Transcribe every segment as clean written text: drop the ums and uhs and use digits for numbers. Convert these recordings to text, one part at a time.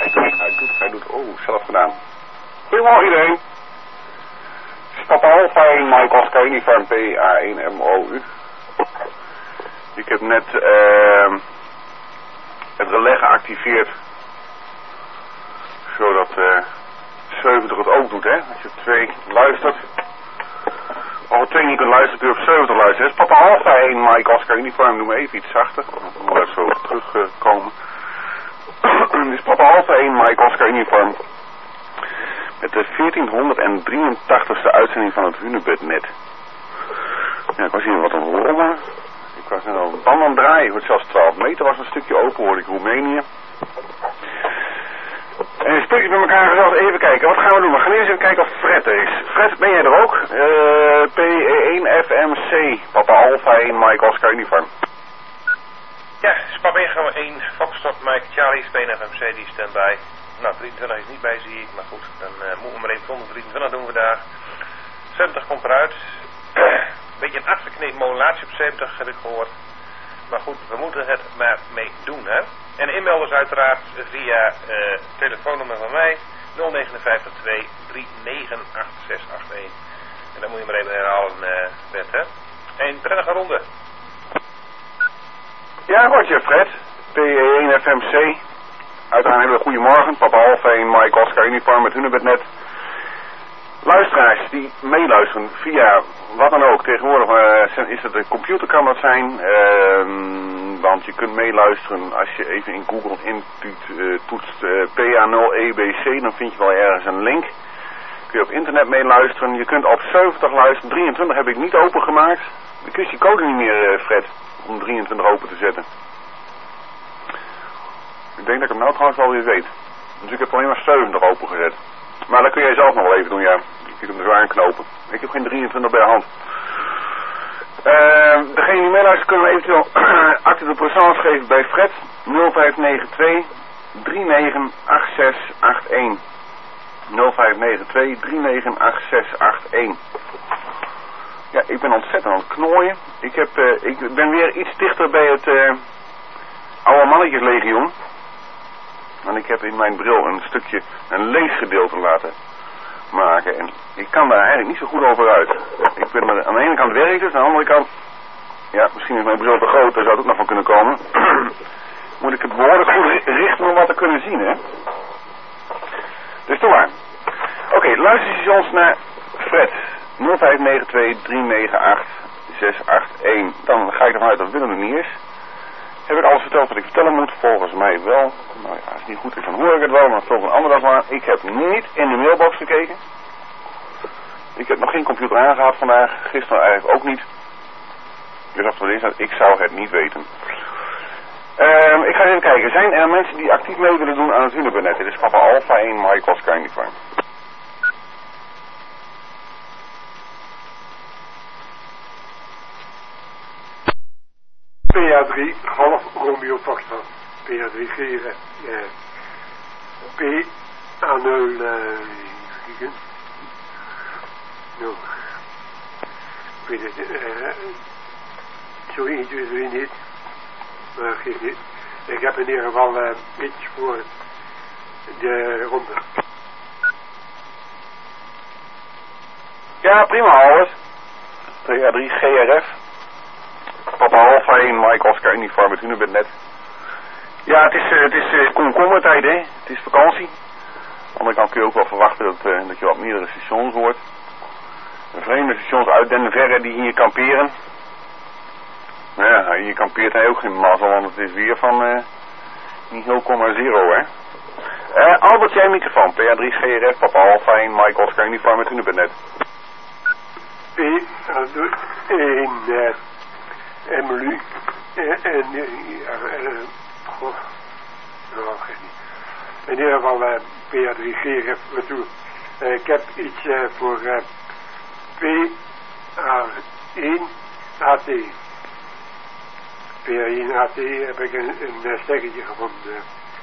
Hij doet, zelf gedaan. Goedemorgen iedereen. Het is Papa Alpha 1, Mike Oscar Uniform PA1MOU. Ik heb net het relais geactiveerd. Zodat 70 het ook doet, hè. Als je 2 luistert. Als je 2 niet kunt luisteren, kun je op 70 luisteren. Het is Papa Alpha 1, Mike Oscar Uniform. Doe me even iets zachter. Dan moet dat zo terugkomen. Het is Papa Alpha 1, Mike Oscar Uniform. Met de 1483ste uitzending van het Hunebednet. Ja, ik was hier wat aan het rollen. Ik was een band aan het draaien. Ik hoorde zelfs 12 meter was een stukje open, hoorde ik Roemenië. En stukjes met elkaar gezegd, even kijken. Wat gaan we doen? We gaan eerst even kijken of Fred er is. Fred, ben jij er ook? P1FMC, Papa Alpha 1, Mike Oscar Uniform. Ja, Spap 1 Foxtrot Mike Charlie, P1FMC, die standby. Nou, 23 is niet bij, zie ik. Maar goed, dan moeten we maar even zonder 23 doen vandaag. 70 komt eruit. Een beetje een afgekneed modulatie op 70, heb ik gehoord. Maar goed, we moeten het maar mee doen, hè. En de inmelders uiteraard via telefoonnummer van mij. 059 2398681. En dan moet je maar even herhalen, Bert, hè. Een prettige ronde. Ja, Roger, Fred. P1FMC. Uiteraard hebben we goedemorgen. Papa Alpha 1, Mike Oscar Uniform met Hunebednet. Luisteraars die meeluisteren via wat dan ook. Tegenwoordig is het een computer, kan dat zijn. Want je kunt meeluisteren als je even in Google toetst PA0EBC. Dan vind je wel ergens een link. Kun je op internet meeluisteren. Je kunt op 70 luisteren. 23 heb ik niet opengemaakt. Ik wist die code niet meer, Fred. Om 23 open te zetten. Ik denk dat ik hem nou trouwens wel weer weet. Dus ik heb alleen maar 70 opengezet. Maar dat kun jij zelf nog wel even doen, ja. Je kunt hem zo aanknopen. Ik heb geen 23 bij de hand. Degene die meeluistert kunnen we eventueel acte de présence geven bij Fred. 0592 398681. 0592 398681. Ja, ik ben ontzettend aan het knooien. Ik ben weer iets dichter bij het oude mannetjeslegioen. Want ik heb in mijn bril een leesgedeelte laten maken. En ik kan daar eigenlijk niet zo goed over uit. Ik ben aan de ene kant werkt het, aan de andere kant... Ja, misschien is mijn bril te groot, daar zou het ook nog van kunnen komen. Moet ik het behoorlijk goed richten om wat te kunnen zien, hè. Dus doe maar. Oké, luister eens ons naar Fred. 0592 398 681. Dan ga ik ervan uit dat Willem er niet is. Heb ik alles verteld wat ik vertellen moet? Volgens mij wel. Nou ja, als het niet goed is, dan hoor ik het wel, maar volgens een andere dag maar. Ik heb niet in de mailbox gekeken. Ik heb nog geen computer aangehad vandaag. Gisteren eigenlijk ook niet. Dus als het is, ik zou het niet weten. Ik ga even kijken. Zijn er mensen die actief mee willen doen aan het Hunebednet? Dit is Papa Alpha 1, Mike Oscar Uniform. PA3, half Romeo Foxtrot. PA3 Geren. PA0, kijken. Nou, ik weet het, zo 1, 2, 3 niet. Maar geef niet. Ik heb in ieder geval iets voor de ronde. Ja, prima alles. PA3 GRF. Papa Alpha 1, Mike Oscar Uniform met Hunebednet. Ja, het is komkommertijd, hè. Het is vakantie. Aan de andere kant kun je ook wel verwachten dat je op meerdere stations hoort. Vreemde stations uit den verre die hier kamperen. Nou ja, hier kampeert hij ook geen mazzel, want het is weer van niet 0,0, hè. Albert, jij microfoon. PA3 GRF, Papa Alpha 1, Mike Oscar Uniform met Hunebednet. PA1 MLU in ieder geval PA3 GRF retour. Ik heb iets voor PA1 AT. PA1 AT heb ik een stekketje gevonden.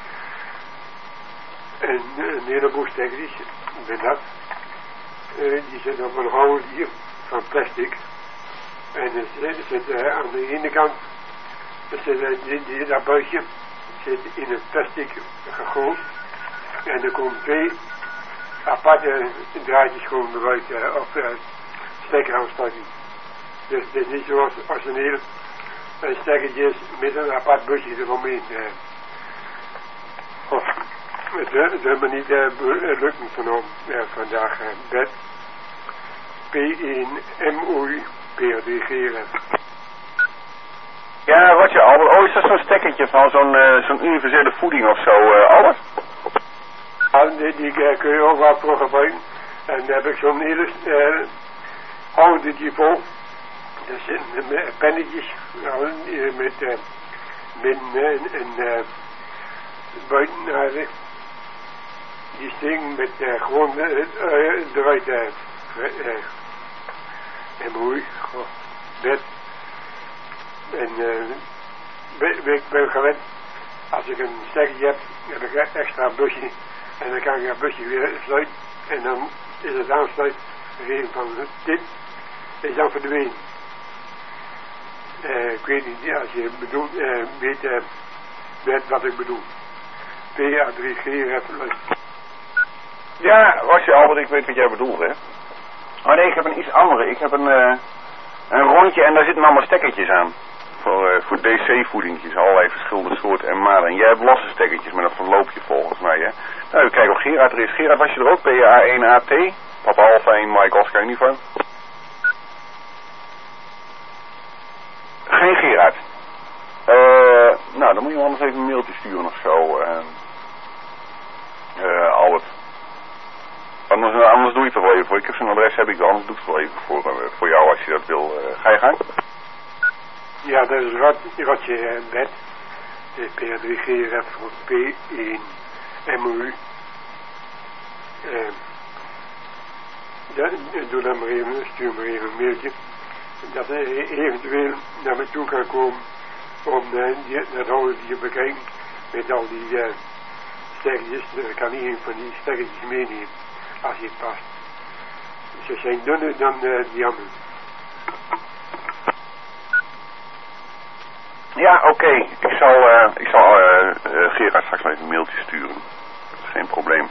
Een heleboel stekkertjes. Ik ben dat. Die zitten op een rol hier van plastic. En er zit aan de ene kant, dat buisje zit in het plastic gegooid. En er komen 2 aparte draadjes gewoon eruit op stekkeraansluiting. Dus het is niet zoals als een heel stekkertje met een apart busje eromheen. Het is me niet lukken vandaag. Bed P1MOU PRDG. Ja, Roger, Albert. Oh, is dat zo'n stekkertje van zo'n universele voeding of zo, Albert? Ja, die kun je ook wel voor gebruiken. En dan heb ik zo'n hele houdertje vol. Dat zijn pennetjes met midden en buiten eigenlijk. Die stingen met gewoon eruit en mooi, bed. En ik ben gewend, als ik een stekkertje heb ik een extra busje. En dan kan ik dat busje weer sluiten. En dan is het aansluitregel van dit is dan verdwenen. Ik weet niet, als je bedoelt, weet wat ik bedoel. PA3G even. Ja, Roger, Albert, ik weet wat jij bedoelt, hè. Maar nee, ik heb een iets andere. Ik heb een rondje en daar zitten allemaal stekkertjes aan. Voor DC-voedingjes, allerlei verschillende soorten en maten. En jij hebt losse stekkertjes met een verloopje volgens mij, hè. Nou, we kijken of Gerard er is. Gerard, was je er ook? PA1AT? Papa Alpha 1, Mike Oscar Uniform. Geen Gerard. Nou, dan moet je anders even een mailtje sturen of zo. Albert. Anders doe je het er wel even voor. Ik heb zijn adres, heb ik wel. Anders doe ik het wel even voor jou als je dat wil. Ga je gang? Ja, dat is Rotje Bed. De PA3G ref voor P1MOU. Doe dan maar even, stuur maar even een mailtje. Dat hij eventueel naar me toe kan komen om dat houdertje te bekijken met al die stekkertjes. Dan kan iemand van die stekkertjes meenemen als je het past. Ze zijn dunner dan die anderen. Ja, oké. Ik zal Gerard straks even een mailtje sturen. Dat is geen probleem.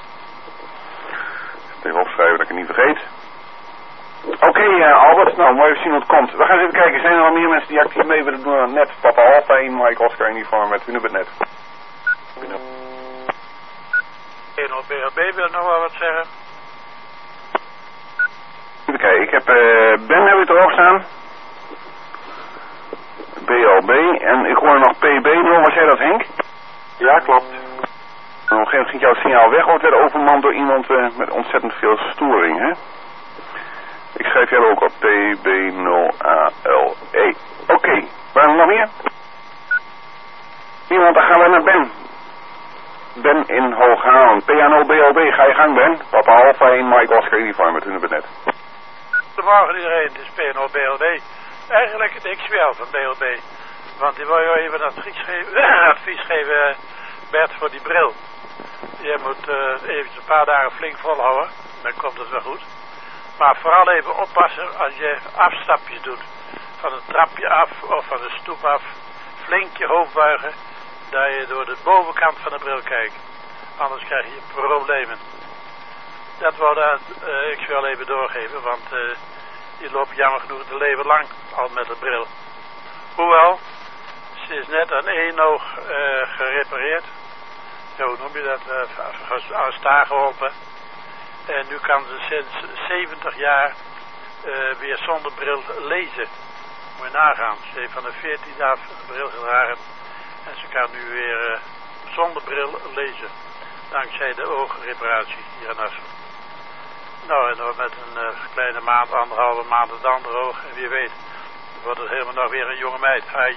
Even opschrijven dat ik het niet vergeet. Oké, Albert, nou, mooi even zien wat komt. We gaan eens even kijken, zijn er al meer mensen die actief mee willen doen? Net, Papa Alpha 1, Mike Oscar Uniform met Hunebed. BLB wil nog wel wat zeggen. Even kijken, ik heb Ben heb ik erop staan. BLB en ik hoor nog PB0, was jij dat, Henk? Ja, klopt. En op een gegeven moment ging jouw signaal weg, want het werd overmand door iemand met ontzettend veel storing, hè? Ik schrijf jou ook op PB0ALE. Oké, waren er nog meer? Iemand, dan gaan we naar Ben. Ben in Hooghaan. PA0BLB, ga je gang, Ben. Papa Alpha 1, Mike Oscar Uniform met Hunebed. Goedemorgen iedereen, dit is PNO-BLB. Eigenlijk niks wel van BLB. Want die wil je even advies geven, Bert, voor die bril. Je moet even een paar dagen flink volhouden, dan komt het wel goed. Maar vooral even oppassen als je afstapjes doet. Van een trapje af of van de stoep af. Flink je hoofd buigen, dat je door de bovenkant van de bril kijkt. Anders krijg je problemen. Dat wou ik wel even doorgeven, want je loopt jammer genoeg het leven lang al met de bril. Hoewel, ze is net aan één oog gerepareerd. Ja, hoe noem je dat? Aan staar geholpen. En nu kan ze sinds 70 jaar weer zonder bril lezen. Moet je nagaan. Ze heeft van de 14 af een bril gedragen. En ze kan nu weer zonder bril lezen. Dankzij de oogreparatie hier in Assen. Nou, en dan met een kleine maand, anderhalve maand het andere oog. En wie weet, wordt het helemaal nog weer een jonge meid. Hai.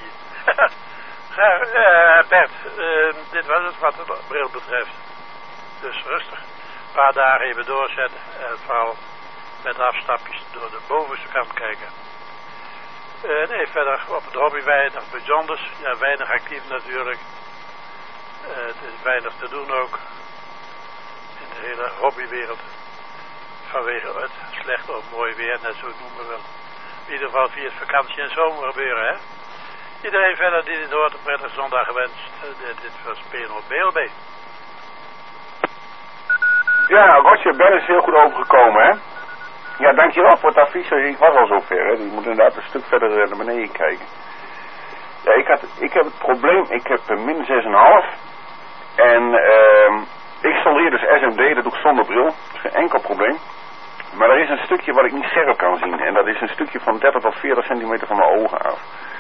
Bert, dit was het wat de bril betreft. Dus rustig. Een paar dagen even doorzetten. En vooral met afstapjes door de bovenste kant kijken. Nee, verder op het hobby weinig bijzonders. Ja, weinig actief natuurlijk. Het is weinig te doen ook. In de hele hobbywereld. Vanwege het slecht of mooi weer, net zo noemen we wel. In ieder geval via het vakantie en zomer gebeuren, hè. Iedereen verder die dit hoort, een prettige zondag gewenst. Dit was PNO BLB. Ja, Roger, Ben is heel goed overgekomen, hè? Ja, dankjewel voor het advies. Ik was al zover, hè. Je moet inderdaad een stuk verder naar beneden kijken. Ja, ik heb het probleem, ik heb min 6,5. En ik installeer dus SMD, dat doe ik zonder bril. Dat is geen enkel probleem. Maar er is een stukje wat ik niet scherp kan zien. En dat is een stukje van 30 tot 40 centimeter van mijn ogen af.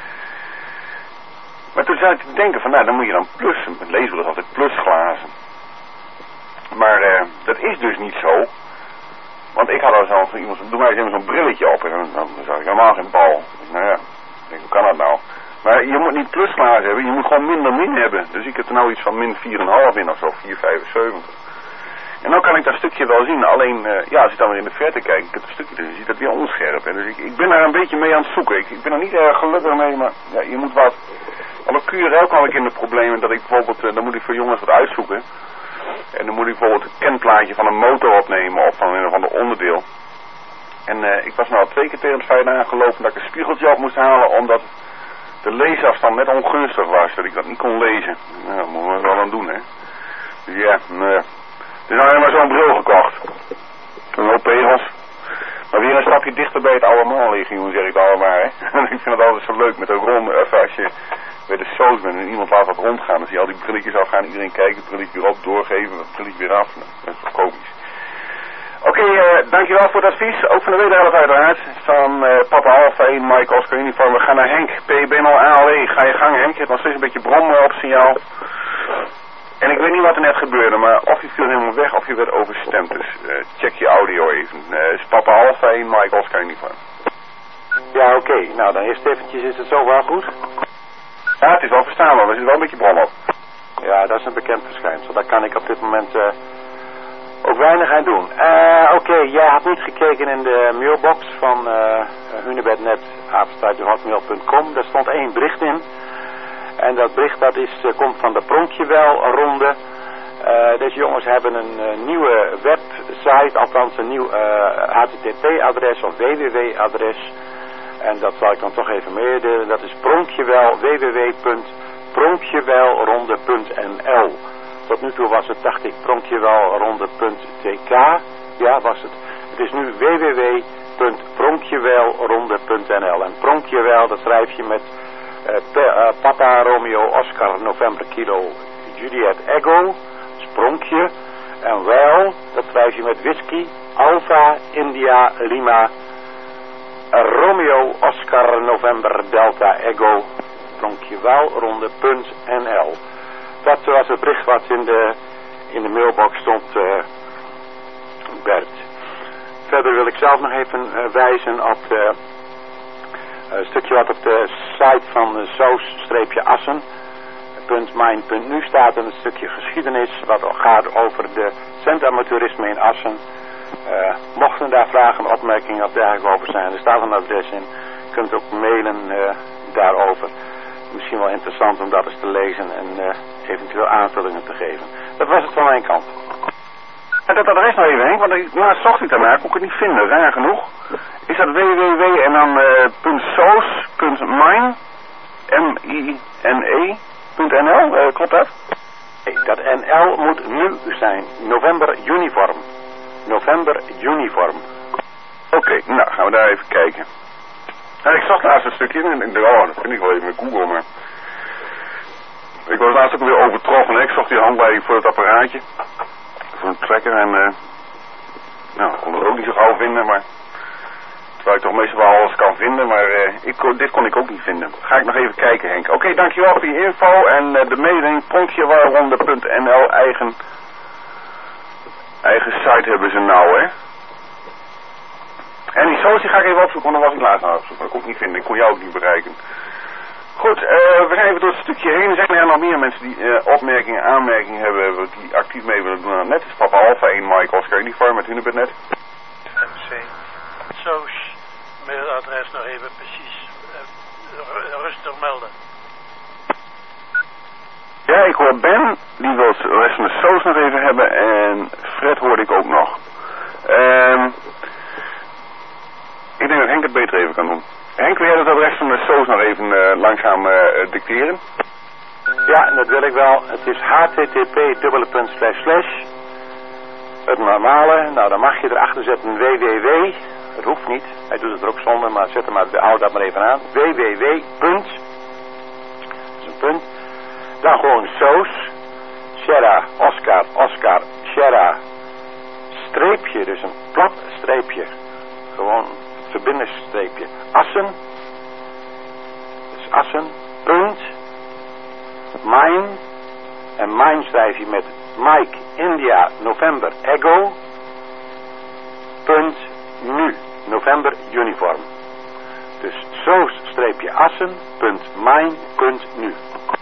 Maar toen zou ik denken van, nou, dan moet je dan plussen. Met leesbril is altijd plusglazen. Maar dat is dus niet zo. Want ik had al zo'n iemand, doe maar eens zo'n brilletje op. En dan zag ik helemaal geen bal. Nou ja, ik denk, hoe kan dat nou? Maar je moet niet plusglazen hebben, je moet gewoon minder min hebben. Dus ik heb er nou iets van min 4,5 in of zo, 4,75. En dan kan ik dat stukje wel zien. Alleen, ja, als ik dan weer in de verte kijk, ik heb het stukje dus, je ziet dat weer onscherp. En dus ik ben daar een beetje mee aan het zoeken. Ik ben er niet erg gelukkig mee, maar ja, je moet wat. Alle QRL kwam ik in de problemen dat ik bijvoorbeeld, dan moet ik voor jongens wat uitzoeken. En dan moet ik bijvoorbeeld het kenplaatje van een motor opnemen of van een of ander onderdeel. En ik was nou al 2 keer tegen het feit aangelopen dat ik een spiegeltje op moest halen, omdat de leesafstand net ongunstig was, dat ik dat niet kon lezen. Nou, dat moeten we wel aan doen, hè. Dus ja, dus nou helemaal zo'n bril gekocht. Een hoop pegels. Maar weer een stapje dichter bij het allemaal liggen, jongen, zeg ik allemaal, hè. Ik vind het altijd zo leuk met een ronde, als je bij de soos bent en iemand laat wat rondgaan, dan zie je al die brilletjes afgaan, iedereen kijkt, het brilletje weer op, doorgeven, het brilletje weer af. Dat is toch komisch. Oké, dankjewel voor het advies. Ook van de wederhelft uiteraard. Van Papa Alpha 1, Mike Oscar Uniform. We gaan naar Henk. PB0 ALE. Ga je gang, Henk. Je hebt nog steeds een beetje brom op signaal. En ik weet niet wat er net gebeurde, maar of je viel helemaal weg of je werd overstemd. Dus check je audio even. Is Papa Alpha 1, Mike Oscar Uniform. Ja, oké. Nou, dan eerst eventjes, is het zo wel goed? Ja, het is wel verstaanbaar, maar er zit wel een beetje brom op. Ja, dat is een bekend verschijnsel. Daar kan ik op dit moment ook weinig aan doen. Oké, jij had niet gekeken in de mailbox van hunebednet@hotmail.com. Daar stond 1 bericht in. En dat bericht dat komt van de Pronkjewel-ronde. Deze jongens hebben een nieuwe website, althans een nieuw HTTP-adres of www-adres. En dat zal ik dan toch even meedelen. Dat is Pronkjewel, www.pronkjewelronde.nl. Tot nu toe was het, dacht ik, pronkjewelronde.tk. Ja, was het. Het is nu www.pronkjewelronde.nl. En Pronkjewel, dat schrijf je met Papa Romeo Oscar November Kilo Juliet Echo. Dat is Pronkje. En wel, dat schrijf je met Whisky Alpha India Lima Romeo Oscar November Delta Echo. Pronkjewelronde.nl. Dat was het bericht wat in de mailbox stond, Bert. Verder wil ik zelf nog even wijzen op een stukje wat op de site van soos-assen.mijn.nu staat. Een stukje geschiedenis wat gaat over de centamateurisme in Assen. Mochten daar vragen, opmerkingen of dergelijke over zijn, er staat een adres in. Je kunt ook mailen daarover. Misschien wel interessant om dat eens te lezen en eventueel aanvullingen te geven. Dat was het van mijn kant. En dat adres nog even, Henk, want laatst zocht ik daarna, kon ik het niet vinden, raar genoeg. Is dat www en dan .soos.mine, M-I-N-E.nl, klopt dat? Nee, dat NL moet nu zijn, November Uniform. November Uniform. Oké, nou gaan we daar even kijken. Nou, ik zag laatst een stukje en ik dacht, oh, dat vind ik wel even met Google, maar ik was laatst ook weer overtroffen. Ik zocht die handleiding voor het apparaatje, voor een tracker en nou, ik kon het ook niet zo gauw vinden, maar terwijl ik toch meestal wel alles kan vinden, maar dit kon ik ook niet vinden. Ga ik nog even kijken, Henk. Oké, dankjewel voor je info en de mededeling pronkjewelronde.nl, eigen site hebben ze nou, hè. En die soos ga ik even opzoeken, want dan was ik laatst naar opzoeken. Dat kon ik niet vinden, ik kon jou ook niet bereiken. Goed, we gaan even door het stukje heen. Zijn er nog meer mensen die opmerkingen, aanmerkingen hebben, die actief mee willen doen aan het net? Is Papa Alpha 1, Mike Oscar Uniform met hunebednet. MC. Soos, mailadres nog even precies rustig melden. Ja, ik hoor Ben, die wil de rest van de soos nog even hebben en Fred hoorde ik ook nog. Ik denk dat Henk het beter even kan doen. Henk, wil jij het adres van de soos nog even langzaam dicteren? Ja, dat wil ik wel. Het is http:// Het normale, nou dan mag je erachter zetten www. Het hoeft niet, hij doet het er ook zonder, maar zet hem maar, hou dat maar even aan. www. Dat is een punt. Dan gewoon Soos. Sierra, Oscar, Sierra. Streepje, dus een plat streepje. Gewoon verbindersstreepje. Assen. Dus Assen. Punt. Mine. En mine schrijf je met Mike, India, November, Echo. Punt. Nu. November, uniform. Dus Soos-Assen. Punt. Mine. Punt. Nu.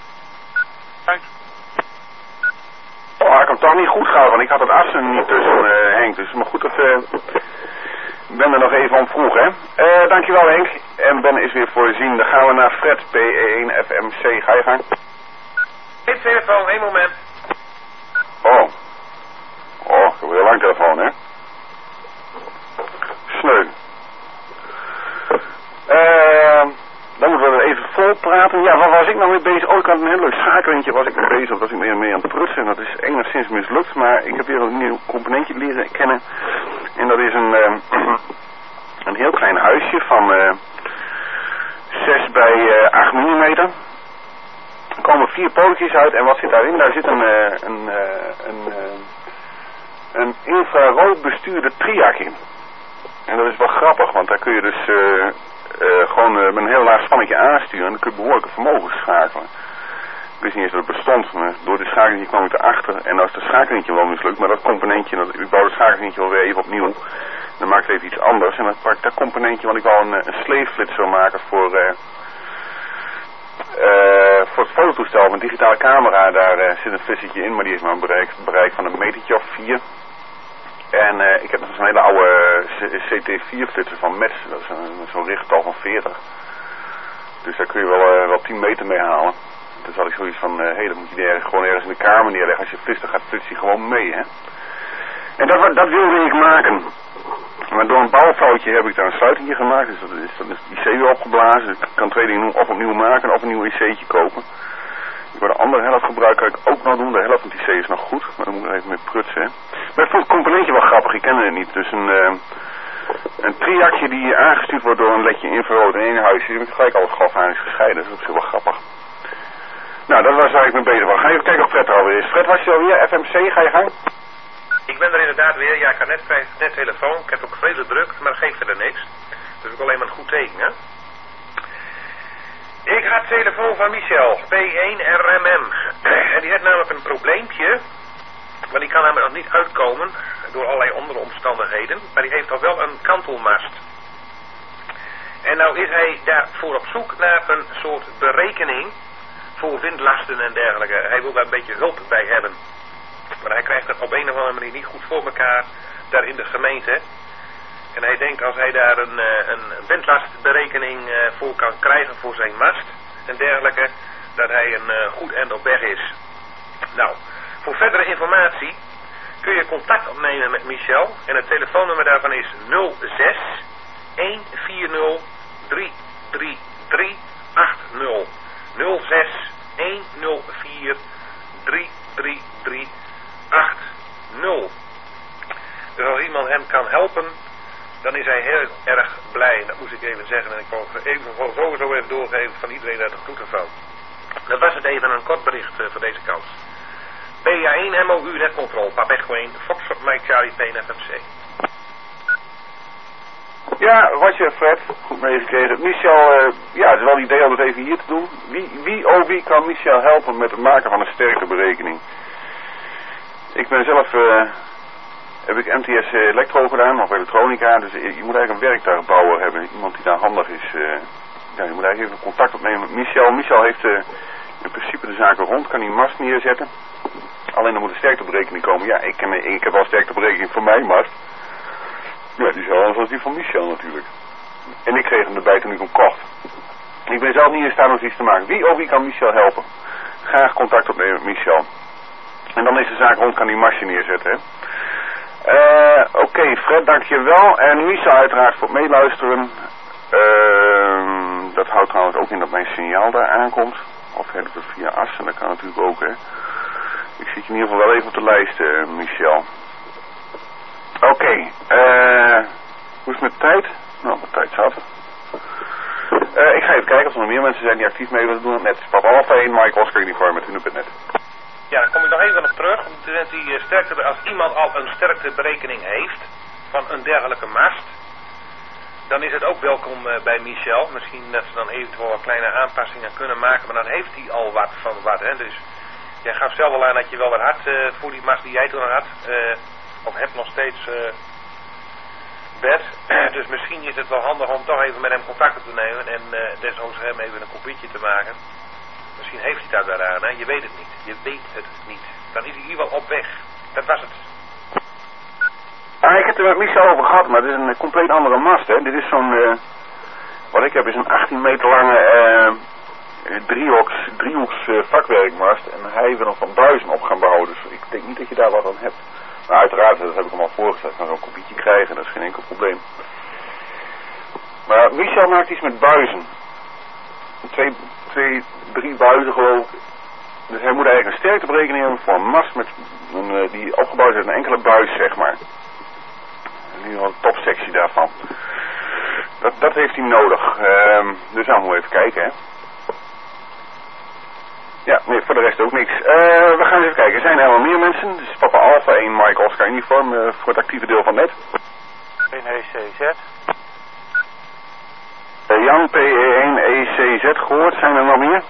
Oh, ik kan toch niet goed gaan, want ik had het Assen niet tussen, Henk. Dus maar goed dat Ben er nog even om vroeg, hè. Dankjewel, Henk. En Ben is weer voorzien. Dan gaan we naar Fred, P1 FMC. Ga je gang. Eén telefoon, 1 moment. Oh, ik heb een heel lang telefoon, hè. Sneu. Dan moeten we er even vol praten. Ja, waar was ik nou mee bezig? Oh, ik had een heel leuk schakelingetje was ik mee bezig. Was ik mee aan het prutsen. Dat is enigszins mislukt. Maar ik heb weer een nieuw componentje leren kennen. En dat is een heel klein huisje van 6 bij 8 mm. Er komen 4 pootjes uit. En wat zit daarin? Daar zit een infrarood bestuurde triac in. En dat is wel grappig, want daar kun je dus gewoon met een heel laag spannetje aansturen. En dan kun je behoorlijke vermogens schakelen. Ik wist niet eens dat het bestond, maar door de schakelingetje kwam ik erachter. En nou is het schakelingetje wel mislukt, maar dat componentje, ik bouw het schakelingetje wel weer even opnieuw. Dan maak ik even iets anders. En dan pak ik dat componentje, want ik wou een sleeflitser maken voor het fototoestel van een digitale camera. Daar zit een flitsetje in, maar die heeft maar een bereik van een metertje of 4. En ik heb nog zo'n hele oude CT4-flitser van Metz. Dat is zo'n richttal van 40. Dus daar kun je wel 10 meter mee halen. Dus had ik zoiets van, dat moet je gewoon ergens in de kamer neerleggen. Als je flitst, dan gaat flits hij gewoon mee, hè. En dat wilde ik maken. Maar door een bouwfoutje heb ik daar een sluitingje gemaakt. Dus dat is IC weer opgeblazen. Dus ik kan 2 dingen of opnieuw maken of een nieuw IC'tje kopen. Ik wil de andere helft gebruiken, kan ik ook nog doen. De helft van het IC is nog goed, maar dan moet ik er even mee prutsen, hè. Maar ik vond het componentje wel grappig, ik kende het niet. Dus een triacje die aangestuurd wordt door een ledje infrarood in één huisje. Die heb ik gelijk al galvanisch gescheiden, dat is op zich wel grappig. Nou, dat was waar ik mee bezig was. Ga je even kijken of Fred er alweer is. Fred, was je alweer? FMC, ga je gang? Ik ben er inderdaad weer. Ja, ik had net telefoon. Ik heb ook vele druk, maar dat geeft verder niks. Dus ook alleen maar een goed teken, hè. Ik had telefoon van Michel, P1RMM. En die heeft namelijk een probleempje. Maar die kan namelijk nog niet uitkomen door allerlei andere omstandigheden. Maar die heeft al wel een kantelmast. En nou is hij daarvoor op zoek naar een soort berekening voor windlasten en dergelijke. Hij wil daar een beetje hulp bij hebben. Maar hij krijgt het op een of andere manier niet goed voor elkaar daar in de gemeente. En hij denkt als hij daar een windlastberekening voor kan krijgen voor zijn mast en dergelijke, dat hij een goed eind op weg is. Nou, voor verdere informatie kun je contact opnemen met Michel. En het telefoonnummer daarvan is 06 140 333 80. 06 104 333 80. Dus als iemand hem kan helpen, dan is hij heel erg blij. Dat moest ik even zeggen en ik wil even sowieso even doorgeven van iedereen uit de groeten van. Dat was het even een kort bericht voor deze kant. PA1 MOU netcontrol, Papa Echo 1, Foxtrot Mike Charlie PNFMC. Ja, wat je Fred, goed meegekregen. Michel, ja, het is wel het idee om het even hier te doen. Wie kan Michel helpen met het maken van een sterke berekening? Ik ben zelf, heb ik MTS Elektro gedaan, of elektronica, dus je moet eigenlijk een werktuigbouwer hebben. Iemand die daar handig is. Ja, je moet eigenlijk even contact opnemen met Michel. Michel heeft in principe de zaken rond, kan die mast neerzetten. Alleen dan moet een sterkteberekening komen. Ja, ik heb wel een sterkteberekening voor mijn mast. Ja, die is wel anders dan die van Michel natuurlijk. En ik kreeg hem erbij toen ik hem kocht. Ik ben zelf niet in staat om iets te maken. Wie kan Michel helpen? Graag contact opnemen met Michel. En dan is de zaak rond, kan die mastje neerzetten, hè. Oké, Fred, dankjewel. En Michel uiteraard voor het meeluisteren. Dat houdt trouwens ook in dat mijn signaal daar aankomt. Of hij doet het via Assen, dat kan natuurlijk ook, hè. Ik zit je in ieder geval wel even op de lijst, Michel. Oké, hoe is het met de tijd? Nou, de tijd zat. Ik ga even kijken of er nog meer mensen zijn die actief mee willen doen. Net Papa Alpha 1, Mike Oscar uniform met Hunne.net. Ja, daar kom ik nog even op terug. Die sterkte, als iemand al een sterkteberekening heeft van een dergelijke mast, dan is het ook welkom bij Michel. Misschien dat ze dan eventueel wat kleine aanpassingen kunnen maken, maar dan heeft hij al wat van wat. Hè? Dus jij gaf zelf al aan dat je wel wat had voor die mast die jij toen had. Of hebt nog steeds Bert. Dus misschien is het wel handig om toch even met hem contact op te nemen en desnoods hem even een kopietje te maken. Misschien heeft hij daar daaraan, hè? Je weet het niet. Je weet het niet. Dan is hij hier wel op weg. Dat was het. Ik heb er met Michel over gehad, maar het is een compleet andere mast, hè. Dit is zo'n, wat ik heb is een 18 meter lange driehoeks vakwerkmast. En hij wil hem van 1000 op gaan bouwen, dus ik denk niet dat je daar wat aan hebt. Maar uiteraard, dat heb ik hem al voorgesteld, kan zo'n kopietje krijgen, dat is geen enkel probleem. Maar Michel maakt iets met buizen. 3 buizen geloof ik. Dus hij moet eigenlijk een sterkteberekening hebben voor een mast met die opgebouwd is uit een enkele buis, zeg maar. En nu al een topsectie daarvan. Dat heeft hij nodig. Dus dan moeten we even kijken, hè. Ja, nee, voor de rest ook niks. We gaan eens even kijken. Er zijn helemaal meer mensen. Dus Papa Alpha 1, Mike Oscar uniform voor het actieve deel van net. Een ECZ. Jan PE1 ECZ gehoord. Zijn er nog meer?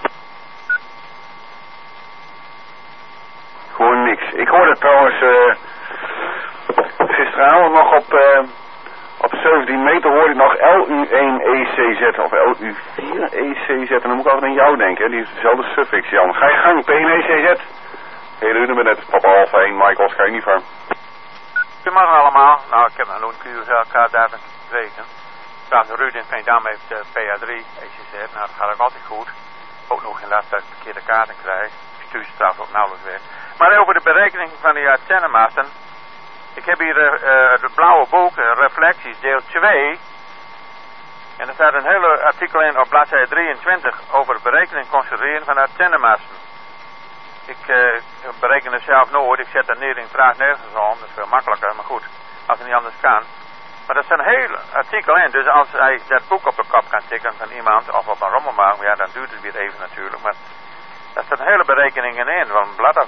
Gewoon niks. Ik hoorde trouwens gisteravond nog op 17 meter hoorde ik nog LU1 ECZ of LU4 ECZ. En dan moet ik altijd aan jou denken, hè? Die is dezelfde suffix, Jan. Ga je gang, P1 ECZ. Hele uur met net Papa Alpha 1, Mike Oscar uniform. Goedemorgen allemaal. Nou, ik heb nog nooit elkaar daar gekregen. Ruud in Veendam heeft PA3 ECZ. Nou, dat gaat ook altijd goed. Ook nog geen last dat ik verkeerde kaarten krijg. Stuurstraf ook nauwelijks weg. Maar over de berekening van die antennemasten. Ik heb hier het blauwe boek, Reflecties, deel 2. En er staat een hele artikel in op bladzijde 23 over het berekenen en construeren van antennemasten. Ik bereken het zelf nooit, ik zet er neer en vraag nergens om, dat is veel makkelijker, maar goed, als het niet anders kan. Maar er staat een heel artikel in, dus als hij dat boek op de kop kan tikken van iemand, of op een rommelbank, ja dan duurt het weer even natuurlijk, maar daar staat een hele berekeningen in, van een blad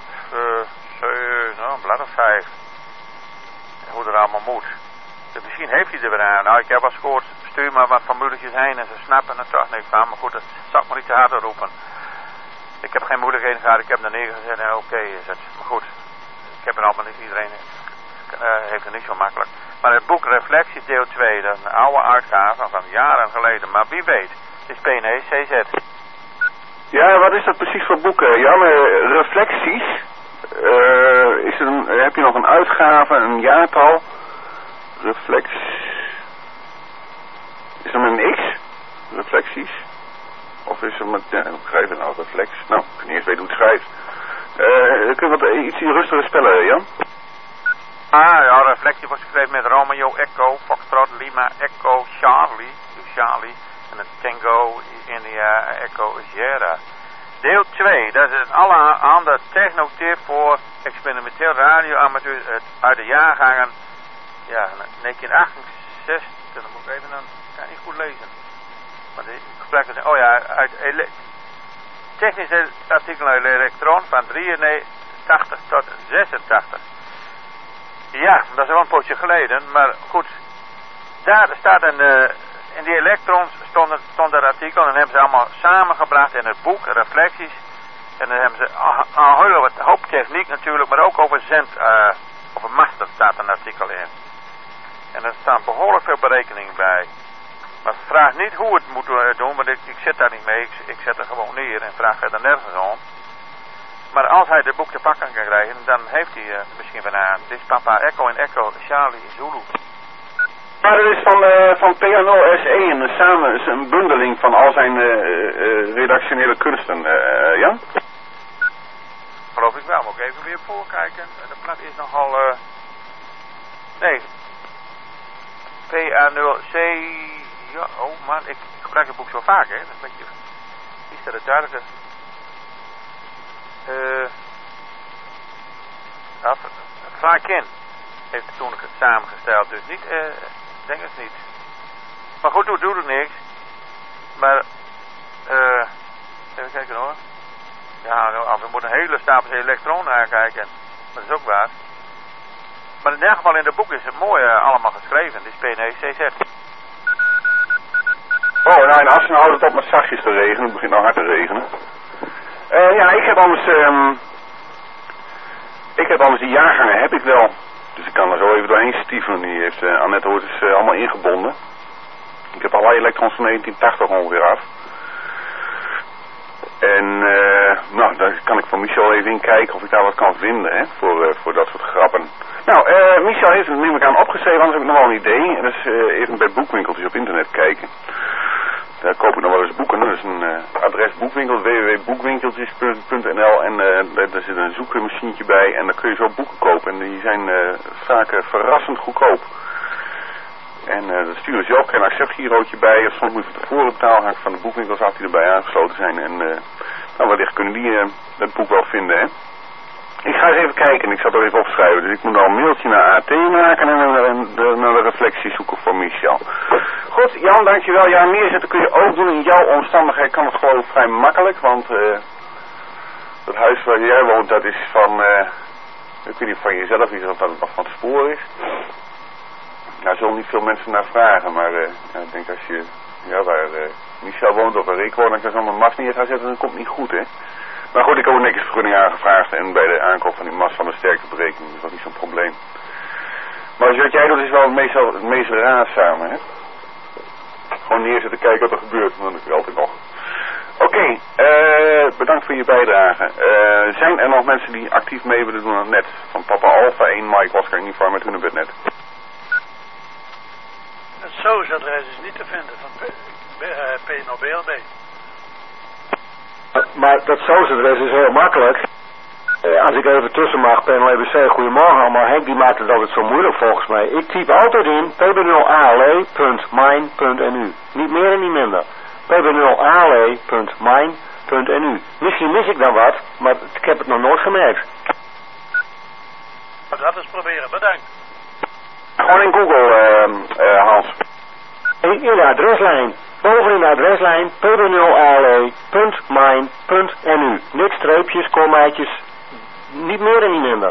of 5. Hoe dat allemaal moet. Dus misschien heeft hij er weer aan. Nou, ik heb wel eens gehoord, stuur maar wat formuletjes heen en ze snappen er toch niks van. Maar goed, dat zal ik maar niet te hard roepen. Ik heb geen moeilijkheden gehad, ik heb er neergezet en oké is het. Maar goed, ik heb er allemaal niet, iedereen heeft het niet zo makkelijk. Maar het boek Reflecties deel 2, dat is een oude uitgave van jaren geleden. Maar wie weet, het is PNE CZ. Ja, wat is dat precies voor boeken? Jan, Reflecties? Heb je nog een uitgave, een jaartal? Reflex. Is er met een X? Reflecties? Of is er met, ja, ik schrijf het nou, reflex. Nou, ik kan niet eens weten hoe het schrijft. Kun je wat iets rustiger spellen, Jan? Ja, Reflectie wordt geschreven met Romeo, Echo, Foxtrot, Lima, Echo, Charlie. En een Tango, India, Echo, Sierra. Deel 2, dat is een allerhande technotip voor experimenteel radioamateur uit de jaargangen, ja, 1968, dan moet ik even, dan kan ik niet goed lezen. Maar ik gebruik het, uit technische artikelen uit elektron van 83 tot 86. Ja, dat is wel een poosje geleden, maar goed, daar staat in die elektrons stond dat artikel en dan hebben ze allemaal samengebracht in het boek, Reflecties. En dan hebben ze een hele hoop techniek natuurlijk, maar ook over over master staat een artikel in. En er staan behoorlijk veel berekeningen bij. Maar vraag niet hoe het moet doen, want ik zit daar niet mee. Ik zet er gewoon neer en vraag verder nergens om. Maar als hij het boek te pakken kan krijgen, dan heeft hij misschien van aan. Dit is Papa Echo en Echo, Charlie en Zulu. Maar dat is van P&O SE samen een bundeling van al zijn redactionele kunsten, Jan? Geloof ik wel, moet ik even weer voorkijken. De plat is nogal, nee. PA0C, ja, oh man, ik gebruik het boek zo vaak, hè. Dat is een beetje, is dat het duidelijke? Vraag in. heeft het toen samengesteld, dus niet, denk het niet. Maar goed, doet het niks. Maar, even kijken hoor. Ja, we moeten een hele stapel elektronen aankijken. Dat is ook waar. Maar in ieder geval in het boek is het mooi allemaal geschreven, dit is PNECZ. Oh, nou in Assen houdt het op met zachtjes te regenen. Het begint nou hard te regenen. Ja, ik heb anders die jaargangen heb ik wel. Dus ik kan er zo even doorheen stiefelen. Die heeft Annette Hoort is allemaal ingebonden. Ik heb alle elektrons van 1980 ongeveer af. En nou, daar kan ik van Michel even in kijken of ik daar wat kan vinden, hè, voor dat soort grappen. Nou, Michel heeft het, neem ik aan, opgeschreven, anders heb ik nog wel een idee. En dat is even bij boekwinkeltjes op internet kijken. Daar koop ik nog wel eens boeken. Dat is een adres boekwinkel, www.boekwinkeltjes.nl. En daar zit een zoekmachientje bij en daar kun je zo boeken kopen. En die zijn vaak verrassend goedkoop. En daar sturen ze ook geen acceptgirootje bij. Of soms moet je van tevoren betalen van de boekwinkels af die erbij aangesloten zijn. En nou, wellicht kunnen die het boek wel vinden, hè. Ik ga eens even kijken. Ik zal het even opschrijven. Dus ik moet nou een mailtje naar AT maken en naar de reflectie zoeken voor Michel. Goed, Jan, dankjewel. Ja, neerzetten kun je ook doen. In jouw omstandigheid kan het gewoon vrij makkelijk. Want dat huis waar jij woont, dat is van... ik weet niet van jezelf, is dat nog van het spoor is. Nou, zullen niet veel mensen naar vragen, maar ja, ik denk als je, ja, waar Michel woont of waar ik woon, dan kan zo'n mast niet gaan zetten, dan komt het niet goed, hè. Maar goed, ik heb ook netjes vergunning aangevraagd en bij de aankoop van die mast van de sterkteberekening, dus dat is niet zo'n probleem. Maar als wat jij doet is wel het meest raadzaam, hè. Gewoon neerzetten, kijken wat er gebeurt, dan doe ik altijd nog. Oké, bedankt voor je bijdrage. Zijn er nog mensen die actief mee willen doen aan het net? Van Papa Alpha 1, Mike Oscar Uniform met Hunebednet. Het SOS-adres is niet te vinden van PNO-BLB. Maar dat SOS-adres is heel makkelijk. Als ik even tussen mag, PNO-EBC, goedemorgen allemaal. Henk die maakt het altijd zo moeilijk volgens mij. Ik typ altijd in pb0ale.mine.nu. Niet meer en niet minder. pb0ale.mine.nu. Misschien mis ik dan wat, maar ik heb het nog nooit gemerkt. Dat eens proberen, bedankt. Gewoon in Google, Hans. In de adreslijn. Bovenin de adreslijn pb0ale.mine.nu. Niks streepjes, kommaatjes. Niet meer en niet minder.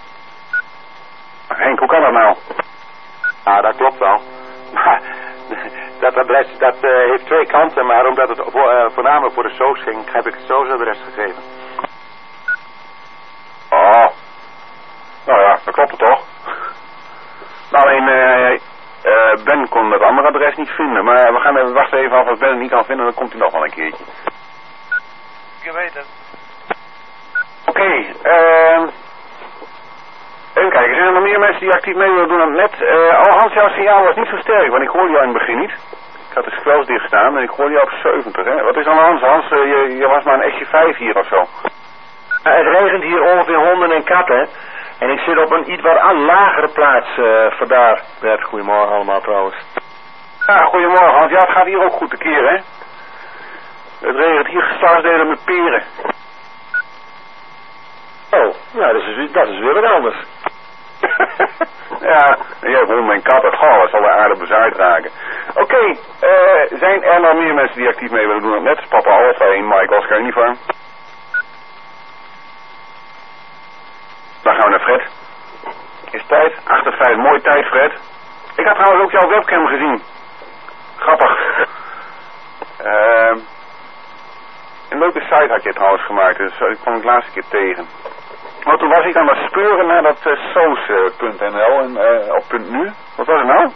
Henk, hoe kan dat nou? Ja, dat klopt wel. Maar dat adres dat heeft twee kanten, maar omdat het voornamelijk voor de SOS ging, heb ik het SOS-adres gegeven. Oh. Nou ja, dat klopt het toch? Nou, alleen Ben kon het andere adres niet vinden, maar we gaan even wachten even af. Als Ben het niet kan vinden, dan komt hij nog wel een keertje. Ik weet het. Oké, even kijken, zijn er nog meer mensen die actief mee willen doen aan het net? Hans, jouw signaal was niet zo sterk, want ik hoorde jou in het begin niet. Ik had de scrolls dicht staan en ik hoorde jou op 70, hè. Wat is aan de hand, Hans? Je was maar een SJ5 hier of zo. Het regent hier ongeveer honden en katten. En ik zit op een iets wat lagere plaats, vandaar. Bert, goedemorgen allemaal trouwens. Ja, goedemorgen Hans. Ja, het gaat hier ook goed tekeer, hè. Het regent hier geslagsdelen met peren. Oh, ja, dat is weer wat anders. Ja, jij hebt honden en katten. Goh, dat zal de aarde bezaaid raken. Oké, zijn er nog meer mensen die actief mee willen doen? Net Papa Alpha 1, Mike Oscar Uniform. Dan gaan we naar Fred. Is tijd? 8:05, mooie tijd Fred. Ik had trouwens ook jouw webcam gezien. Grappig. Een leuke site had je trouwens gemaakt, dus ik kwam ik de laatste keer tegen. Maar toen was ik aan het speuren naar dat soos.nl en op .nu. Wat was het nou?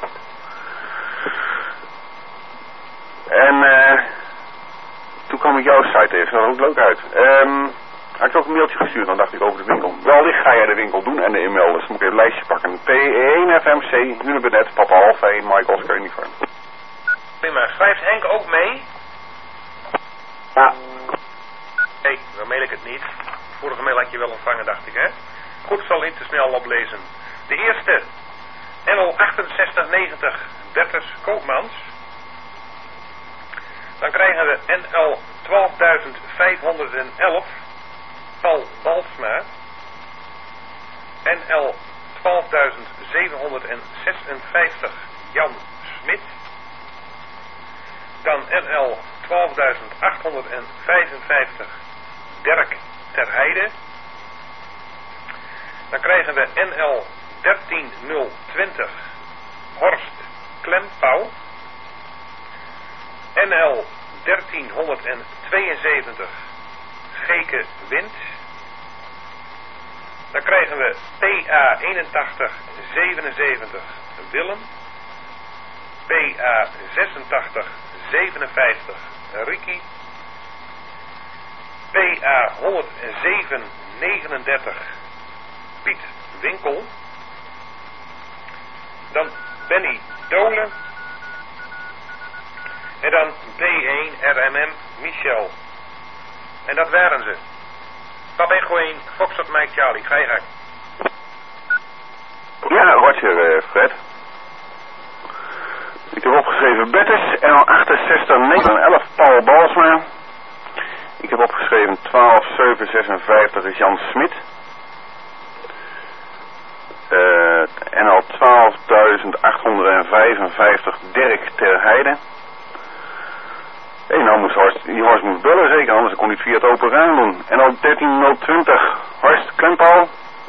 En toen kwam ik jouw site tegen, dat zag er ook leuk uit. Had ik ook een mailtje gestuurd, dan dacht ik over de winkel. Wellicht ga jij de winkel doen en de e-mail, dus moet ik even een lijstje pakken. P1FMC, Hunebednet, Papa Alpha 1, Mike Oscar Uniform. Prima, schrijft Henk ook mee? Ja. Nee, dan mail ik het niet. Vorige mail had je wel ontvangen, dacht ik, hè? Goed, zal niet te snel oplezen. De eerste, NL 6890, Bertus Koopmans. Dan krijgen we NL 12511, Paul Balsma. NL 12.700, 756 Jan Smit. Dan NL 12.855 Dirk Terheide. Dan krijgen we NL 13020 Horst Klempauw. NL 1372 Geke Wind. Dan krijgen we PA 8177 Willem. PA 8657 Ricky. PA 10739 Piet Winkel. Dan Benny Dolen. En dan B1 RMM Michel. En dat waren ze. Papa Echo 1, Foxtrot Mike Charlie, ga je gang. Ja, Roger, Fred. Ik heb opgeschreven Bettes, NL 68 Paul Balsma. Ik heb opgeschreven 12756 is Jan Smit. NL 12855 Dirk Terheide. Hé, nou moest Horst moet bellen zeker, anders kon hij het via het open raam doen. NL 13020 Horst Klempauw.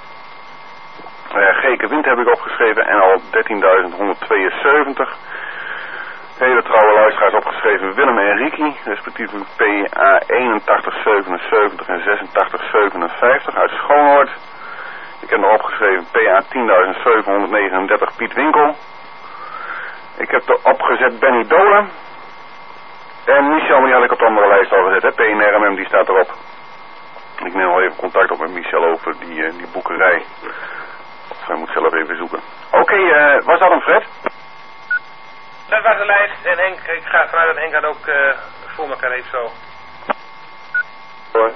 Geke Wind heb ik opgeschreven, NL 13172. Hele trouwe luisteraars opgeschreven Willem en Ricky, respectievelijk PA 8177 en 8657 uit Schoonhoord. Ik heb nog opgeschreven PA 10739 Piet Winkel. Ik heb er opgezet Benny Dolen. En Michel, die had ik op de andere lijst al gezet, hè? PNRMM, die staat erop. Ik neem al even contact op met Michel over die boekerij. Of hij moet zelf even zoeken. Oké, was dat hem, Fred? Dat was de lijst en Henk, ik ga vanuit dat Henk dat ook voor elkaar heeft zo. Hoor.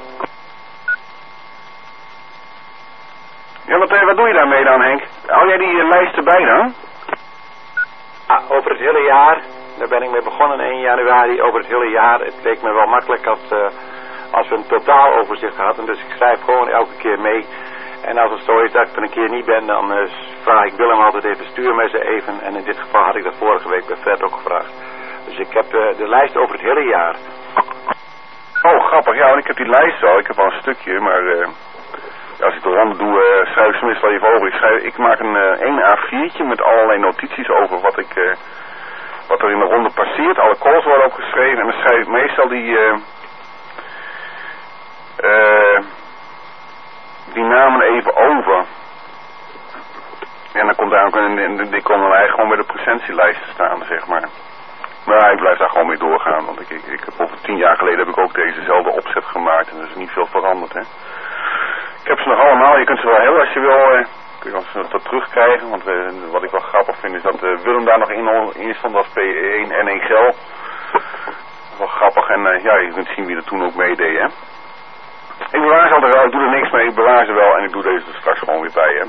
Ja, wat doe je daarmee dan, Henk? Hou jij die lijst erbij dan? Over het hele jaar, daar ben ik mee begonnen 1 januari, over het hele jaar. Het leek me wel makkelijk als we een totaaloverzicht hadden, dus ik schrijf gewoon elke keer mee. En als het zo is dat ik er een keer niet ben, dan vraag ik Willem altijd even, stuur mij ze even. En in dit geval had ik dat vorige week bij Fred ook gevraagd. Dus ik heb de lijst over het hele jaar. Oh, grappig. Ja, want ik heb die lijst al. Ik heb al een stukje, maar als ik het dan doe, schrijf ik ze meestal even over. Ik maak een A4'tje met allerlei notities over wat er in de ronde passeert. Alle calls worden opgeschreven en dan schrijf ik meestal die namen even over. En dan komt daar ook die komen dan eigenlijk gewoon bij de presentielijst te staan, zeg maar. Maar ik blijf daar gewoon mee doorgaan, want ik heb over 10 jaar geleden heb ik ook dezezelfde opzet gemaakt en er is niet veel veranderd, hè. Ik heb ze nog allemaal, je kunt ze wel heel als je wil, kun je dat terugkrijgen, want wat ik wel grappig vind is dat Willem daar nog in stond als P1 en 1 gel. Wel grappig en ja, je kunt zien wie er toen ook meedeed, hè. Ik bewaar ze altijd wel, ik doe er niks mee, ik bewaar ze wel en ik doe deze er straks gewoon weer bij, hè.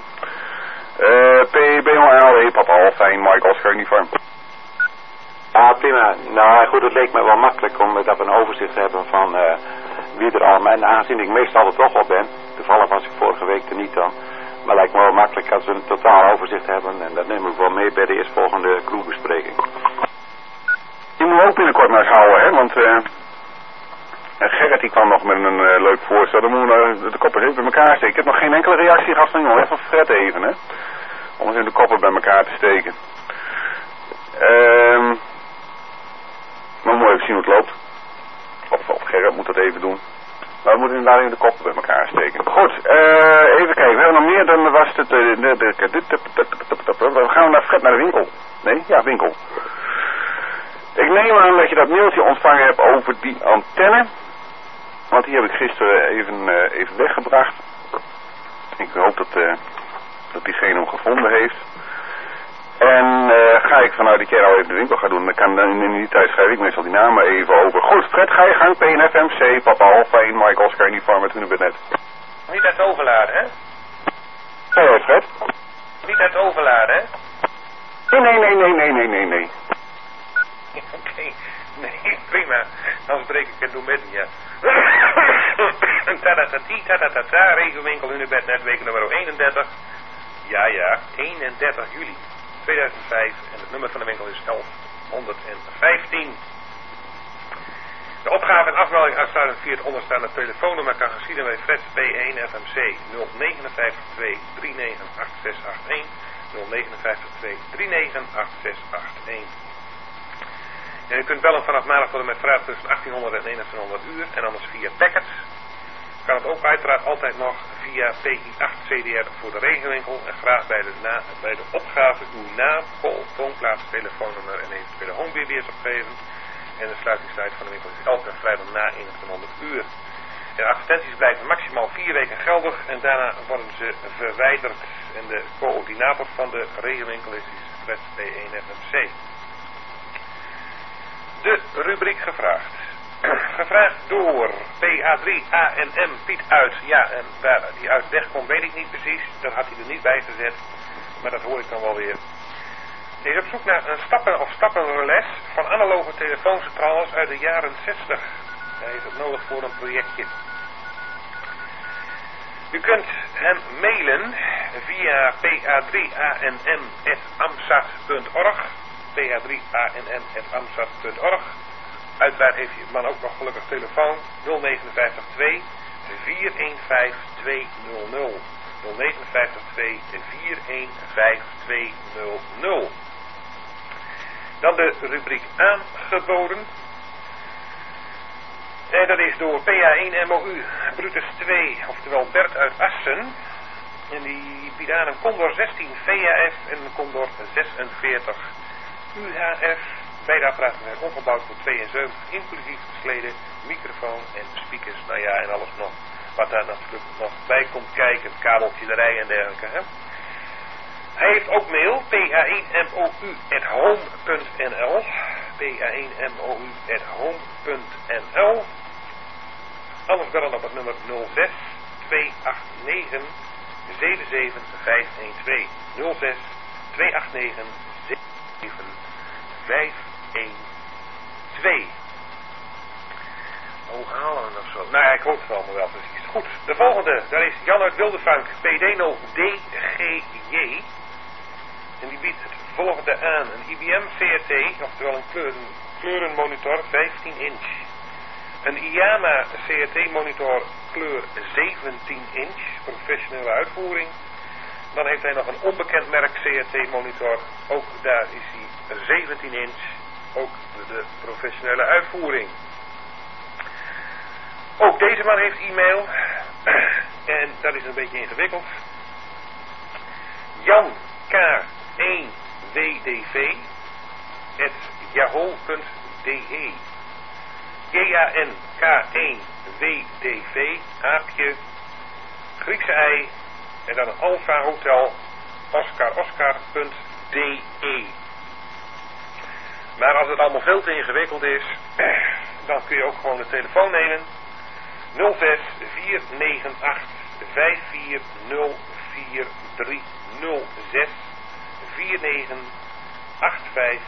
PBOL, Papa, fijn, Mike Oscar, uniform. Ja, prima. Nou goed, het leek me wel makkelijk om dat een overzicht te hebben van wie er al. En aangezien ik meestal er toch op ben, toevallig was ik vorige week er niet dan. Maar het lijkt me wel makkelijk als we een totaal overzicht hebben. En dat neem ik wel mee bij de eerstvolgende crewbespreking. Die moeten we ook binnenkort maar eens houden, hè, want Gerrit die kwam nog met een leuk voorstel. Dan moeten we de koppen even bij elkaar steken. Ik heb nog geen enkele reactie gehad van jongen, van Fred even, hè. Om eens in de koppen bij elkaar te steken. Maar we moeten even zien hoe het loopt. Of Gerrit moet dat even doen. Maar we moeten inderdaad even de koppen bij elkaar steken. Goed, even kijken. We hebben nog meer dan was het... We gaan naar Fred naar de winkel. Nee? Ja, winkel. Ik neem aan dat je dat mailtje ontvangen hebt over die antenne. Want die heb ik gisteren even weggebracht. Ik hoop dat diegene hem gevonden heeft. En ga ik vanuit dat jij nou even de winkel gaat doen. Dan kan in die tijd schrijf ik meestal die namen even over. Goed, Fred, ga je gang. PNFMC, Papa Alfijn, Mike Oscar, uniform met Hunebednet. Niet uit overladen, hè? Hé, Fred? Niet uit overladen, hè? Nee. Oké, nee, prima. Dan spreek ik het doen met ja. Tadatati, tadatata, regenwinkel Hunebednet, week nummer 31. Ja, 31 juli 2005 en het nummer van de winkel is 1115. De opgave en afmelding uitsluitend via het onderstaande telefoonnummer kan geschieden bij Fred B1 FMC 059 2398681 059 2398681. En u kunt bellen vanaf maandag tot en met vrijdag tussen 1800 en 2100 uur en anders via packets. Kan het ook uiteraard altijd nog via PI8 CDR voor de regenwinkel en graag bij de opgave uw naam, woonplaats, telefoonnummer en eventuele homebBS opgeven. En de sluitingstijd van de winkel is elke vrijdag na 2100 uur. De advertenties blijven maximaal 4 weken geldig en daarna worden ze verwijderd. En de coördinator van de regenwinkel is Fred B1 FMC. De rubriek gevraagd. Gevraagd door PA3ANM Piet uit. Ja, en waar die uit wegkomt weet ik niet precies. Dat had hij er niet bij gezet. Maar dat hoor ik dan wel weer. Hij is op zoek naar een stappenrelais van analoge telefooncentrales uit de jaren 60. Hij heeft het nodig voor een projectje. U kunt hem mailen via pa3anm@amsat.org. pa3anm@amsat.org. Uiteraard heeft die man ook nog gelukkig telefoon 0552 415 200. 0552 415 200. Dan de rubriek aangeboden. En dat is door PA1MOU Brutus 2, oftewel Bert uit Assen. En die biedt aan een Condor 16 VHF en een Condor 46 UHF. Beide apparaten zijn omgebouwd voor 72, inclusief gesleden microfoon en speakers. Nou ja, en alles nog wat daar natuurlijk nog bij komt kijken. Kabeltje erbij en dergelijke. Hè? Hij heeft ook mail, pa1mou@home.nl. pa1mou@home.nl. Anders bellen op het nummer 06 289 77512. 06 289 77512. Hoe halen we dat zo? Nou ja, ik hoop het allemaal wel precies. Goed, de volgende, daar is Jan uit Wildevrank, PD0DGJ. En die biedt het volgende aan. Een IBM CRT, oftewel een kleurenmonitor 15 inch. Een IYAMA CRT monitor kleur 17 inch, professionele uitvoering. Dan heeft hij nog een onbekend merk CRT monitor, ook daar is hij 17 inch, ook de professionele uitvoering. Ook deze man heeft e-mail en dat is een beetje ingewikkeld. Jan K1WDV@yahoo.de. JANK1WDV aapje Griekse ei en dan een Alpha Hotel Oscar.de. Maar als het allemaal veel te ingewikkeld is, dan kun je ook gewoon de telefoon nemen. 06 498 540430 06 4985